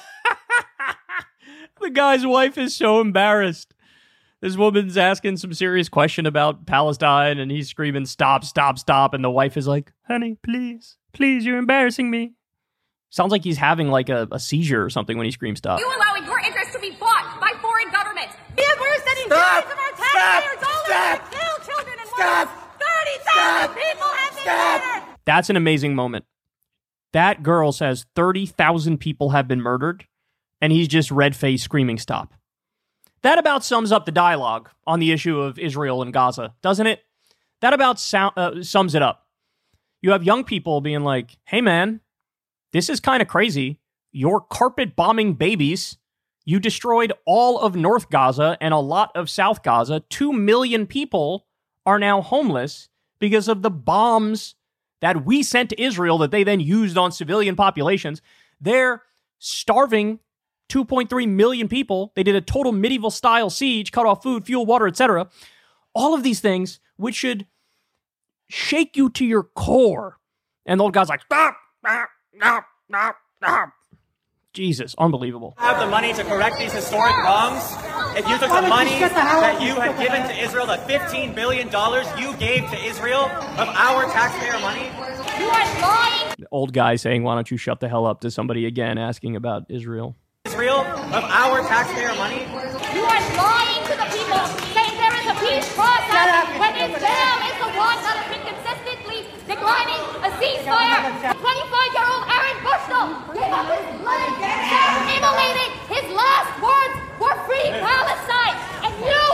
The guy's wife is so embarrassed. This woman's asking some serious question about Palestine, and he's screaming, stop, stop, stop. And the wife is like, honey, please, please, you're embarrassing me. Sounds like he's having like a seizure or something when he screams stop. You allowing your interests to be bought by foreign governments. And we're sending millions of our taxpayer dollars to kill children and women. 30,000 people have been murdered. That's an amazing moment. That girl says 30,000 people have been murdered, and he's just red-faced screaming stop. That about sums up the dialogue on the issue of Israel and Gaza, doesn't it? That about sums it up. You have young people being like, hey man, this is kind of crazy. You're carpet bombing babies. You destroyed all of North Gaza and a lot of South Gaza. 2 million people are now homeless because of the bombs that we sent to Israel that they then used on civilian populations. They're starving 2.3 million people. They did a total medieval-style siege, cut off food, fuel, water, etc. All of these things, which should shake you to your core. And the old guy's like, stop, stop, stop, stop, stop. Jesus, unbelievable. Have the money to correct these historic wrongs. If you took the money that you had given to Israel, the $15 billion you gave to Israel of our taxpayer money. You are lying. The old guy saying, why don't you shut the hell up, to somebody again asking about Israel. Israel of our taxpayer money. You are lying to the people, saying there is a peace process when Israel is the one that has been consistently declining a ceasefire. 25-year-old Aaron Bushnell gave up his life, immolating his last words were free Palestine. And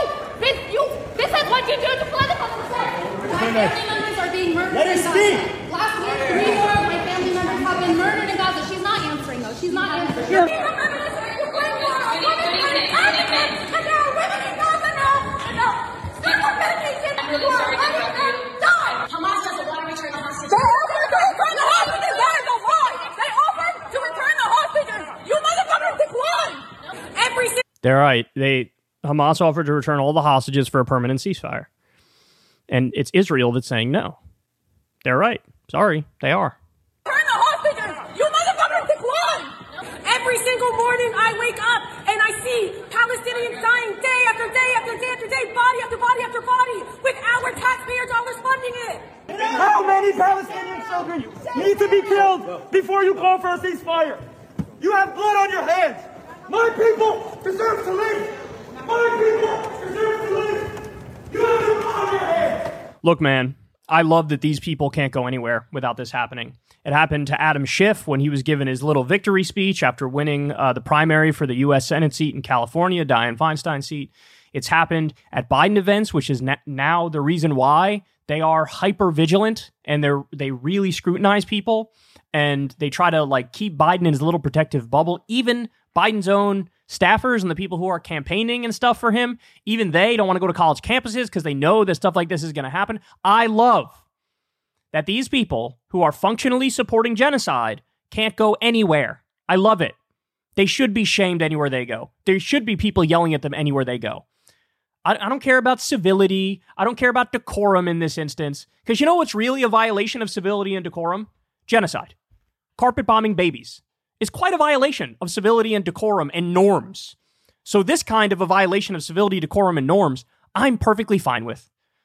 this is what you do to political success. My family members are being murdered in Gaza. Last week, 3 more of my family members have been murdered in Gaza. She's not answering though. She's not answering. Hamas doesn't want to return the hostages. They offered to return the hostages. That is a lie. They offered to return the hostages. You motherfuckers declined. They're right. Hamas offered to return all the hostages for a permanent ceasefire. And it's Israel that's saying no. They're right. Sorry, they are. Return the hostages. You motherfuckers declined. Every single morning I wake up and I see Palestinians dying day after day after day after day, body after body after body, with our taxpayer dollars funding it. How many Palestinian children need to be killed before you call for a ceasefire? You have blood on your hands. My people deserve to live. My people deserve to live. You have blood on your hands. Look, man, I love that these people can't go anywhere without this happening. It happened to Adam Schiff when he was given his little victory speech after winning the primary for the U.S. Senate seat in California, Dianne Feinstein seat. It's happened at Biden events, which is now the reason why they are hyper vigilant and they really scrutinize people and they try to keep Biden in his little protective bubble. Even Biden's own staffers and the people who are campaigning and stuff for him, even they don't want to go to college campuses because they know that stuff like this is going to happen. I love that these people who are functionally supporting genocide can't go anywhere. I love it. They should be shamed anywhere they go. There should be people yelling at them anywhere they go. I don't care about civility. I don't care about decorum in this instance. Because you know what's really a violation of civility and decorum? Genocide. Carpet bombing babies is quite a violation of civility and decorum and norms. So this kind of a violation of civility, decorum, and norms, I'm perfectly fine with.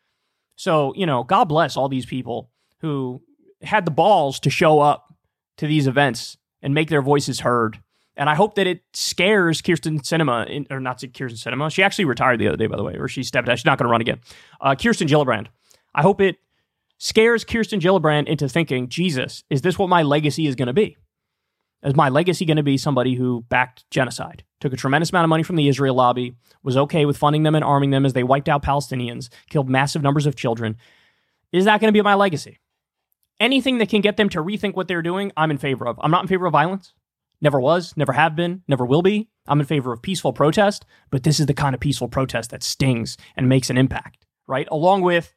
So, God bless all these people who had the balls to show up to these events and make their voices heard. And I hope that it scares Kyrsten Sinema, or not Kyrsten Sinema. She actually retired the other day, by the way, or she stepped out. She's not going to run again. Kirsten Gillibrand. I hope it scares Kirsten Gillibrand into thinking, Jesus, is this what my legacy is going to be? Is my legacy going to be somebody who backed genocide, took a tremendous amount of money from the Israel lobby, was okay with funding them and arming them as they wiped out Palestinians, killed massive numbers of children? Is that going to be my legacy? Anything that can get them to rethink what they're doing, I'm in favor of. I'm not in favor of violence. Never was, never have been, never will be. I'm in favor of peaceful protest, but this is the kind of peaceful protest that stings and makes an impact, right? Along with,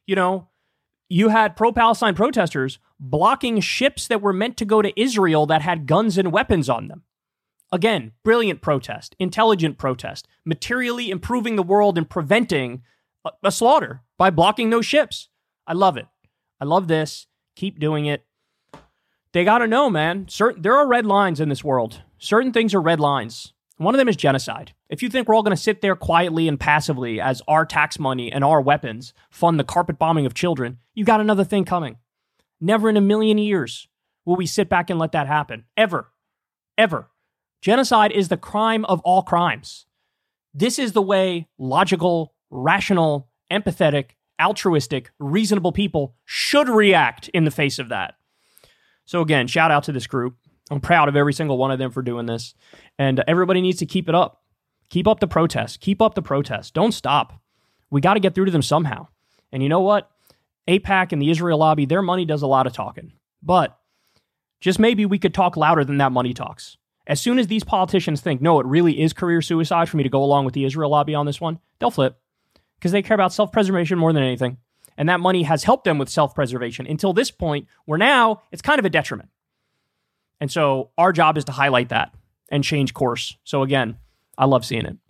you had pro-Palestine protesters blocking ships that were meant to go to Israel that had guns and weapons on them. Again, brilliant protest, intelligent protest, materially improving the world and preventing a slaughter by blocking those ships. I love it. I love this. Keep doing it. they got to know, man, there are red lines in this world. Certain things are red lines. One of them is genocide. If you think we're all going to sit there quietly and passively as our tax money and our weapons fund the carpet bombing of children, you got another thing coming. Never in a million years will we sit back and let that happen. Ever. Ever. Genocide is the crime of all crimes. This is the way logical, rational, empathetic, altruistic, reasonable people should react in the face of that. So again, shout out to this group. I'm proud of every single one of them for doing this. And everybody needs to keep it up. Keep up the protest. Keep up the protest. Don't stop. We got to get through to them somehow. And you know what? AIPAC and the Israel lobby, their money does a lot of talking. But just maybe we could talk louder than that money talks. As soon as these politicians think, no, it really is career suicide for me to go along with the Israel lobby on this one, they'll flip. Because they care about self-preservation more than anything. And that money has helped them with self-preservation until this point where now it's kind of a detriment. And so our job is to highlight that and change course. So again, I love seeing it.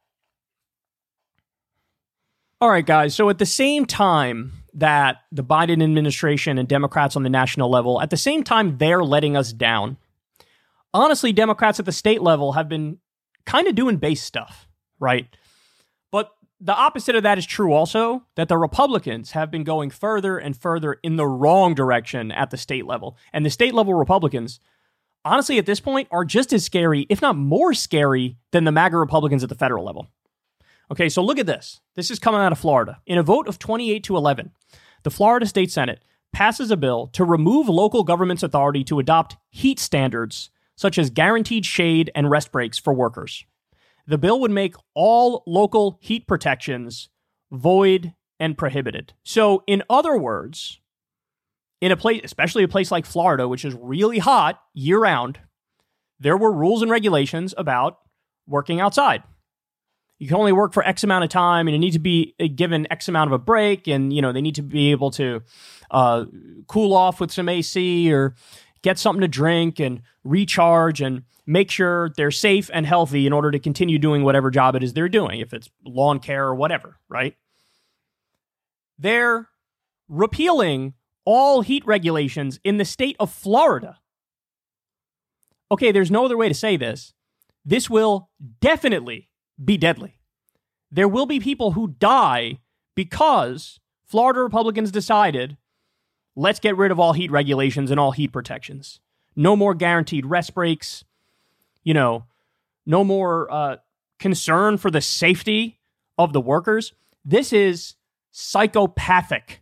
All right, guys. So at the same time that the Biden administration and Democrats on the national level, at the same time they're letting us down, honestly, Democrats at the state level have been kind of doing base stuff, right? But the opposite of that is true also, that the Republicans have been going further and further in the wrong direction at the state level. And the state level Republicans, honestly, at this point, are just as scary, if not more scary, than the MAGA Republicans at the federal level. Okay, so look at this. This is coming out of Florida. In a vote of 28-11, the Florida State Senate passes a bill to remove local government's authority to adopt heat standards, such as guaranteed shade and rest breaks for workers. The bill would make all local heat protections void and prohibited. So, in other words, in a place, especially a place like Florida, which is really hot year-round, there were rules and regulations about working outside. You can only work for X amount of time, and you need to be given X amount of a break, and they need to be able to cool off with some AC or get something to drink and recharge and make sure they're safe and healthy in order to continue doing whatever job it is they're doing, if it's lawn care or whatever, right? They're repealing all heat regulations in the state of Florida. Okay, there's no other way to say this. This will definitely be deadly. There will be people who die because Florida Republicans decided, let's get rid of all heat regulations and all heat protections. No more guaranteed rest breaks. No more concern for the safety of the workers. This is psychopathic.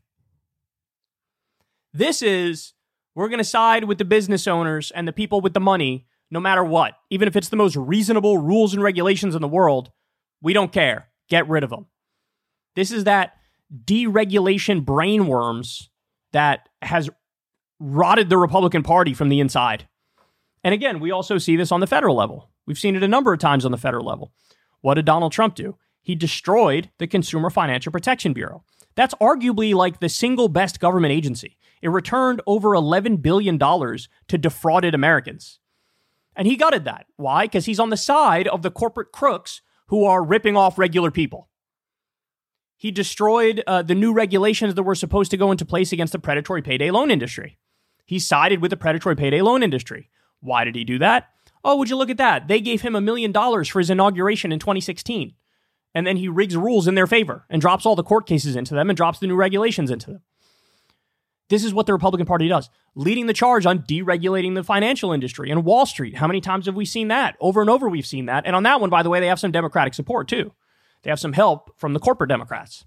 This is, we're going to side with the business owners and the people with the money, no matter what. Even if it's the most reasonable rules and regulations in the world, we don't care. Get rid of them. This is that deregulation brainworms that has rotted the Republican Party from the inside. And again, we also see this on the federal level. We've seen it a number of times on the federal level. What did Donald Trump do? He destroyed the Consumer Financial Protection Bureau. That's arguably like the single best government agency. It returned over $11 billion to defrauded Americans. And he gutted that. Why? Because he's on the side of the corporate crooks who are ripping off regular people. He destroyed the new regulations that were supposed to go into place against the predatory payday loan industry. He sided with the predatory payday loan industry. Why did he do that? Oh, would you look at that? They gave him $1 million for his inauguration in 2016. And then he rigs rules in their favor and drops all the court cases into them and drops the new regulations into them. This is what the Republican Party does, leading the charge on deregulating the financial industry and Wall Street. How many times have we seen that? Over and over we've seen that. And on that one, by the way, they have some Democratic support too. They have some help from the corporate Democrats.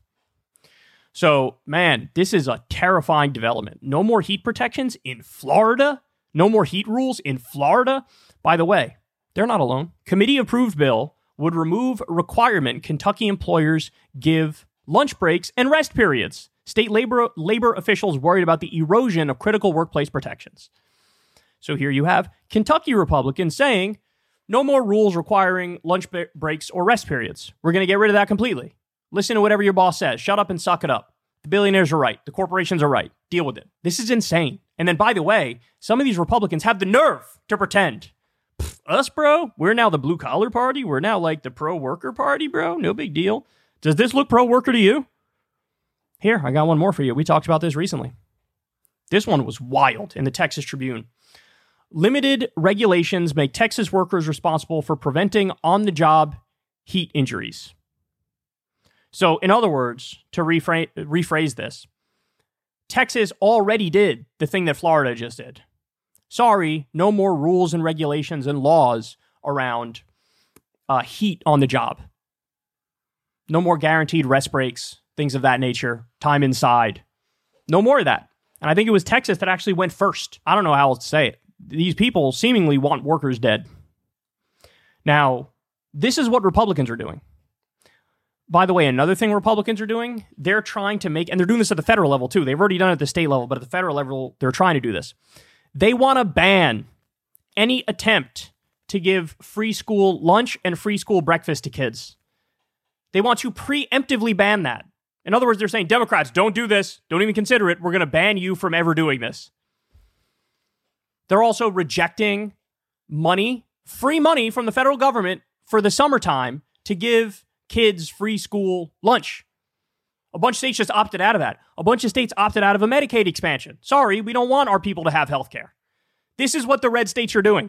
So, man, this is a terrifying development. No more heat protections in Florida. No more heat rules in Florida. By the way, they're not alone. Committee-approved bill would remove requirement Kentucky employers give lunch breaks and rest periods. State labor officials worried about the erosion of critical workplace protections. So here you have Kentucky Republicans saying, no more rules requiring lunch breaks or rest periods. We're going to get rid of that completely. Listen to whatever your boss says. Shut up and suck it up. The billionaires are right. The corporations are right. Deal with it. This is insane. And then, by the way, some of these Republicans have the nerve to pretend. Us, bro? We're now the blue-collar party? We're now like the pro-worker party, bro? No big deal. Does this look pro-worker to you? Here, I got one more for you. We talked about this recently. This one was wild in the Texas Tribune. Limited regulations make Texas workers responsible for preventing on-the-job heat injuries. So, in other words, to rephrase this, Texas already did the thing that Florida just did. Sorry, no more rules and regulations and laws around heat on the job. No more guaranteed rest breaks, things of that nature, time inside. No more of that. And I think it was Texas that actually went first. I don't know how else to say it. These people seemingly want workers dead. Now, this is what Republicans are doing. By the way, another thing Republicans are doing, they're trying to make, and they're doing this at the federal level too. They've already done it at the state level, but at the federal level, they're trying to do this. They want to ban any attempt to give free school lunch and free school breakfast to kids. They want to preemptively ban that. In other words, they're saying, Democrats, don't do this. Don't even consider it. We're going to ban you from ever doing this. They're also rejecting money, free money from the federal government for the summertime to give kids free school lunch. A bunch of states just opted out of that. A bunch of states opted out of a Medicaid expansion. Sorry, we don't want our people to have health care. This is what the red states are doing.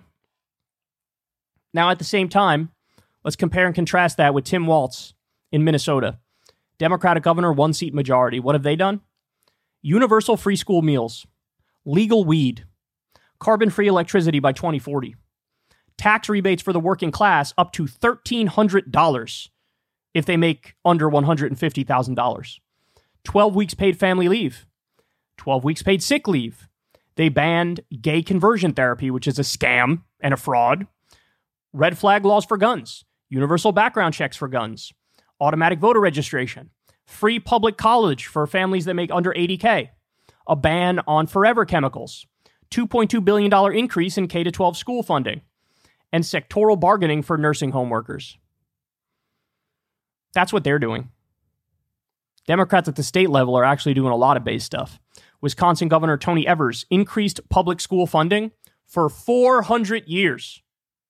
Now, at the same time, let's compare and contrast that with Tim Walz in Minnesota. Democratic governor, 1-seat majority. What have they done? Universal free school meals, legal weed, carbon-free electricity by 2040, tax rebates for the working class up to $1,300 if they make under $150,000, 12 weeks paid family leave, 12 weeks paid sick leave. They banned gay conversion therapy, which is a scam and a fraud, red flag laws for guns, universal background checks for guns, automatic voter registration, free public college for families that make under $80K, a ban on forever chemicals, $2.2 billion increase in K-12 school funding, and sectoral bargaining for nursing home workers. That's what they're doing. Democrats at the state level are actually doing a lot of base stuff. Wisconsin Governor Tony Evers increased public school funding for 400 years.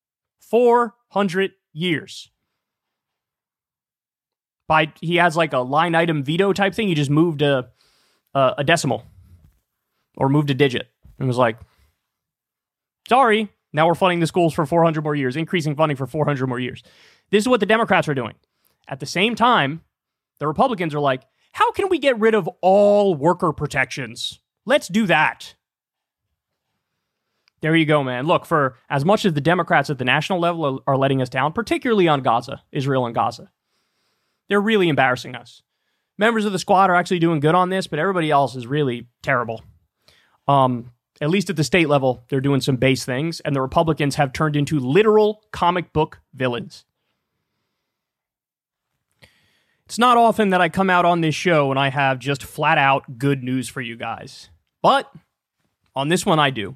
400 years. He has like a line item veto type thing. He just moved a decimal or moved a digit and was like, sorry, now we're funding the schools for 400 more years, increasing funding for 400 more years. This is what the Democrats are doing. At the same time, the Republicans are like, how can we get rid of all worker protections? Let's do that. There you go, man. Look, for as much as the Democrats at the national level are letting us down, particularly on Gaza, Israel and Gaza, they're really embarrassing us. Members of the squad are actually doing good on this, but everybody else is really terrible. At least at the state level, they're doing some base things, and the Republicans have turned into literal comic book villains. It's not often that I come out on this show and I have just flat out good news for you guys. But on this one, I do.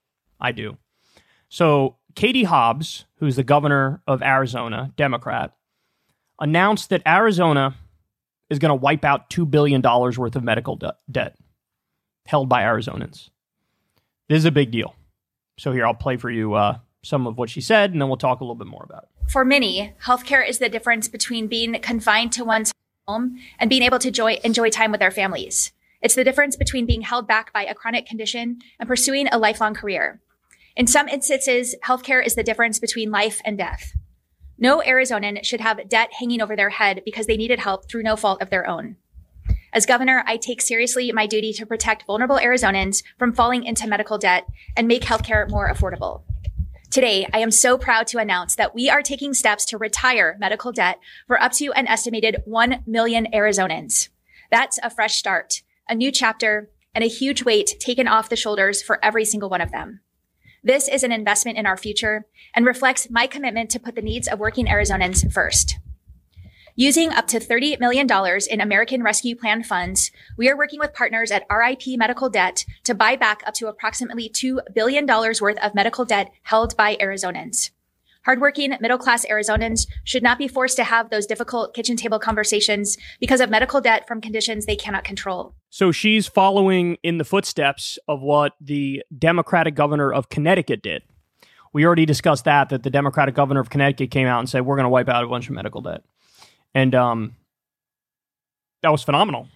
So Katie Hobbs, who's the governor of Arizona, Democrat, announced that Arizona is going to wipe out $2 billion worth of medical debt held by Arizonans. This is a big deal. So here, I'll play for you some of what she said, and then we'll talk a little bit more about it. For many, healthcare is the difference between being confined to one's home and being able to enjoy time with their families. It's the difference between being held back by a chronic condition and pursuing a lifelong career. In some instances, healthcare is the difference between life and death. No Arizonan should have debt hanging over their head because they needed help through no fault of their own. As governor, I take seriously my duty to protect vulnerable Arizonans from falling into medical debt and make healthcare more affordable. Today, I am so proud to announce that we are taking steps to retire medical debt for up to an estimated 1 million Arizonans. That's a fresh start, a new chapter, and a huge weight taken off the shoulders for every single one of them. This is an investment in our future and reflects my commitment to put the needs of working Arizonans first. Using up to $30 million in American Rescue Plan funds, we are working with partners at RIP Medical Debt to buy back up to approximately $2 billion worth of medical debt held by Arizonans. Hardworking, middle-class Arizonans should not be forced to have those difficult kitchen table conversations because of medical debt from conditions they cannot control. So she's following in the footsteps of what the Democratic governor of Connecticut did. We already discussed that the Democratic governor of Connecticut came out and said, we're going to wipe out a bunch of medical debt. And that was phenomenal.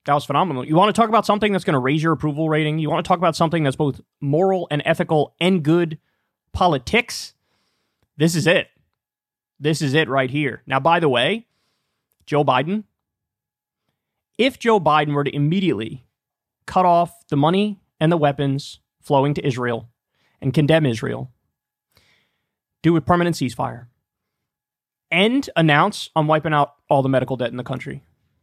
That was phenomenal. You want to talk about something that's going to raise your approval rating? You want to talk about something that's both moral and ethical and good politics? This is it. This is it right here. Now, by the way, Joe Biden, if Joe Biden were to immediately cut off the money and the weapons flowing to Israel and condemn Israel, do a permanent ceasefire, and announce I'm wiping out all the medical debt in the country,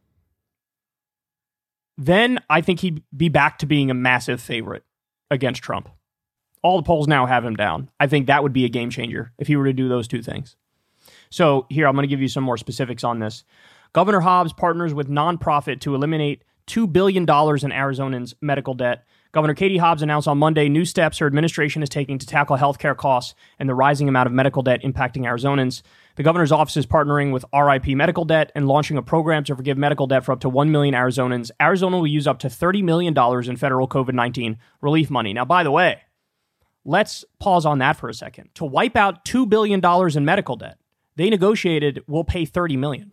then I think he'd be back to being a massive favorite against Trump. All the polls now have him down. I think that would be a game changer if he were to do those two things. So here, I'm going to give you some more specifics on this. Governor Hobbs partners with nonprofit to eliminate $2 billion in Arizonans' medical debt. Governor Katie Hobbs announced on Monday new steps her administration is taking to tackle healthcare costs and the rising amount of medical debt impacting Arizonans. The governor's office is partnering with RIP Medical Debt and launching a program to forgive medical debt for up to 1 million Arizonans. Arizona will use up to $30 million in federal COVID-19 relief money. Now, by the way, let's pause on that for a second. To wipe out $2 billion in medical debt, they negotiated we'll pay $30 million.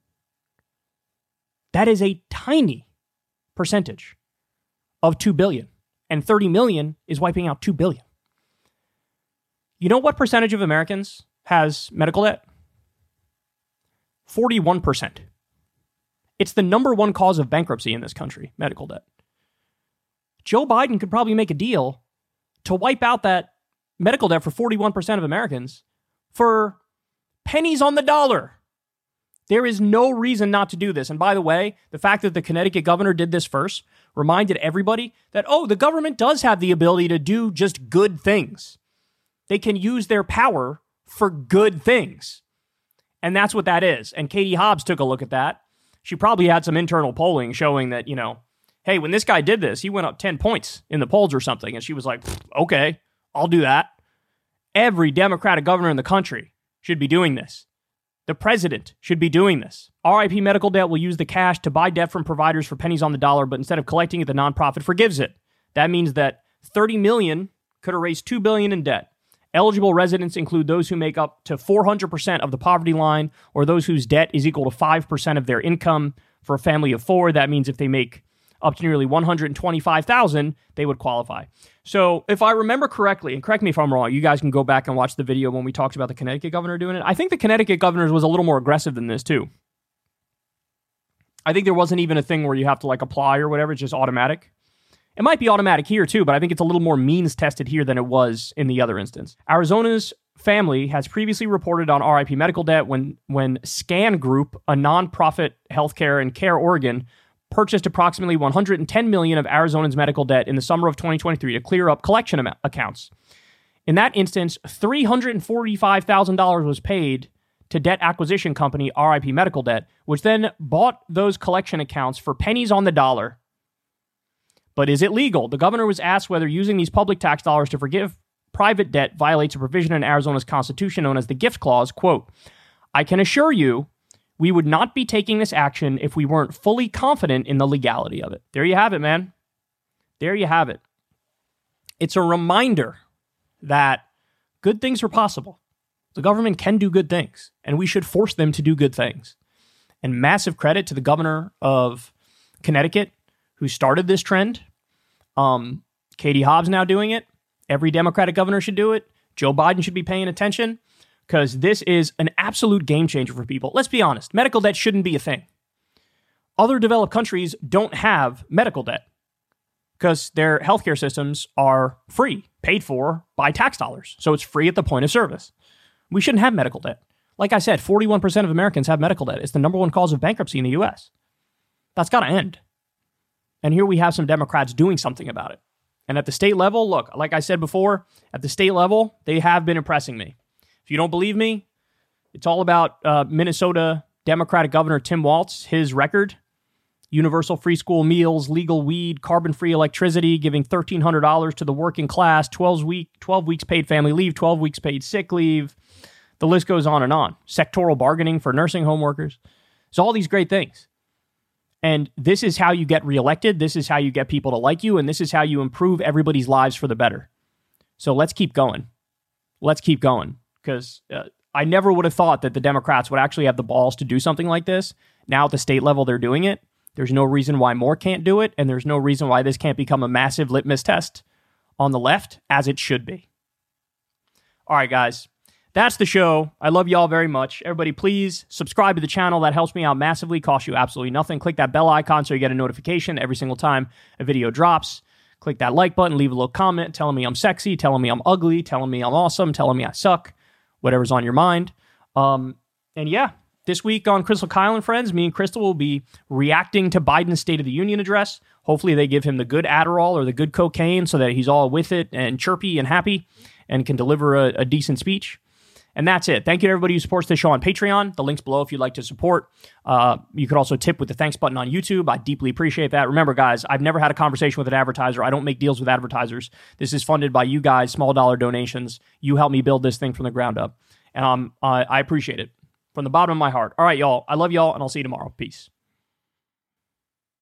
That is a tiny percentage of $2 billion. And $30 million is wiping out $2 billion. You know what percentage of Americans has medical debt? 41%. It's the number one cause of bankruptcy in this country, medical debt. Joe Biden could probably make a deal to wipe out that medical debt for 41% of Americans for pennies on the dollar. There is no reason not to do this. And by the way, the fact that the Connecticut governor did this first reminded everybody that, oh, the government does have the ability to do just good things. They can use their power for good things. And that's what that is. And Katie Hobbs took a look at that. She probably had some internal polling showing that, you know, hey, when this guy did this, he went up 10 points in the polls or something. And she was like, okay, I'll do that. Every Democratic governor in the country should be doing this. The president should be doing this. RIP Medical Debt will use the cash to buy debt from providers for pennies on the dollar, but instead of collecting it, the nonprofit forgives it. That means that $30 million could erase $2 billion in debt. Eligible residents include those who make up to 400% of the poverty line or those whose debt is equal to 5% of their income. For a family of four, that means if they make up to nearly $125,000, they would qualify. So if I remember correctly, and correct me if I'm wrong, you guys can go back and watch the video when we talked about the Connecticut governor doing it. I think the Connecticut governor was a little more aggressive than this too. I think there wasn't even a thing where you have to like apply or whatever. It's just automatic. It might be automatic here too, but I think it's a little more means tested here than it was in the other instance. Arizona's family has previously reported on RIP Medical Debt when Scan Group, a nonprofit healthcare in Care, Oregon, purchased approximately $110 million of Arizona's medical debt in the summer of 2023 to clear up collection accounts. In that instance, $345,000 was paid to debt acquisition company RIP Medical Debt, which then bought those collection accounts for pennies on the dollar. But is it legal? The governor was asked whether using these public tax dollars to forgive private debt violates a provision in Arizona's constitution known as the gift clause. Quote, I can assure you, we would not be taking this action if we weren't fully confident in the legality of it. There you have it, man. There you have it. It's a reminder that good things are possible. The government can do good things, and we should force them to do good things. And massive credit to the governor of Connecticut who started this trend. Katie Hobbs now doing it. Every Democratic governor should do it. Joe Biden should be paying attention, because this is an absolute game changer for people. Let's be honest. Medical debt shouldn't be a thing. Other developed countries don't have medical debt because their healthcare systems are free, paid for by tax dollars. So it's free at the point of service. We shouldn't have medical debt. Like I said, 41% of Americans have medical debt. It's the number one cause of bankruptcy in the U.S. That's got to end. And here we have some Democrats doing something about it. And at the state level, look, like I said before, at the state level, they have been impressing me. If you don't believe me, it's all about Minnesota Democratic Governor Tim Walz, his record. Universal free school meals, legal weed, carbon-free electricity, giving $1,300 to the working class, 12 weeks paid family leave, 12 weeks paid sick leave. The list goes on and on. Sectoral bargaining for nursing home workers. It's all these great things. And this is how you get reelected. This is how you get people to like you. And this is how you improve everybody's lives for the better. So let's keep going. Let's keep going. Because I never would have thought that the Democrats would actually have the balls to do something like this. Now at the state level, they're doing it. There's no reason why more can't do it, and there's no reason why this can't become a massive litmus test on the left, as it should be. All right, guys. That's the show. I love y'all very much. Everybody, please subscribe to the channel. That helps me out massively. Costs you absolutely nothing. Click that bell icon so you get a notification every single time a video drops. Click that like button. Leave a little comment telling me I'm sexy, telling me I'm ugly, telling me I'm awesome, telling me I suck. Whatever's on your mind. And yeah, this week on Crystal Kyle and Friends, me and Crystal will be reacting to Biden's State of the Union address. Hopefully they give him the good Adderall or the good cocaine so that he's all with it and chirpy and happy and can deliver a decent speech. And that's it. Thank you to everybody who supports this show on Patreon. The link's below if you'd like to support. You could also tip with the thanks button on YouTube. I deeply appreciate that. Remember, guys, I've never had a conversation with an advertiser. I don't make deals with advertisers. This is funded by you guys, small dollar donations. You helped me build this thing from the ground up. And I appreciate it from the bottom of my heart. All right, y'all. I love y'all, and I'll see you tomorrow. Peace.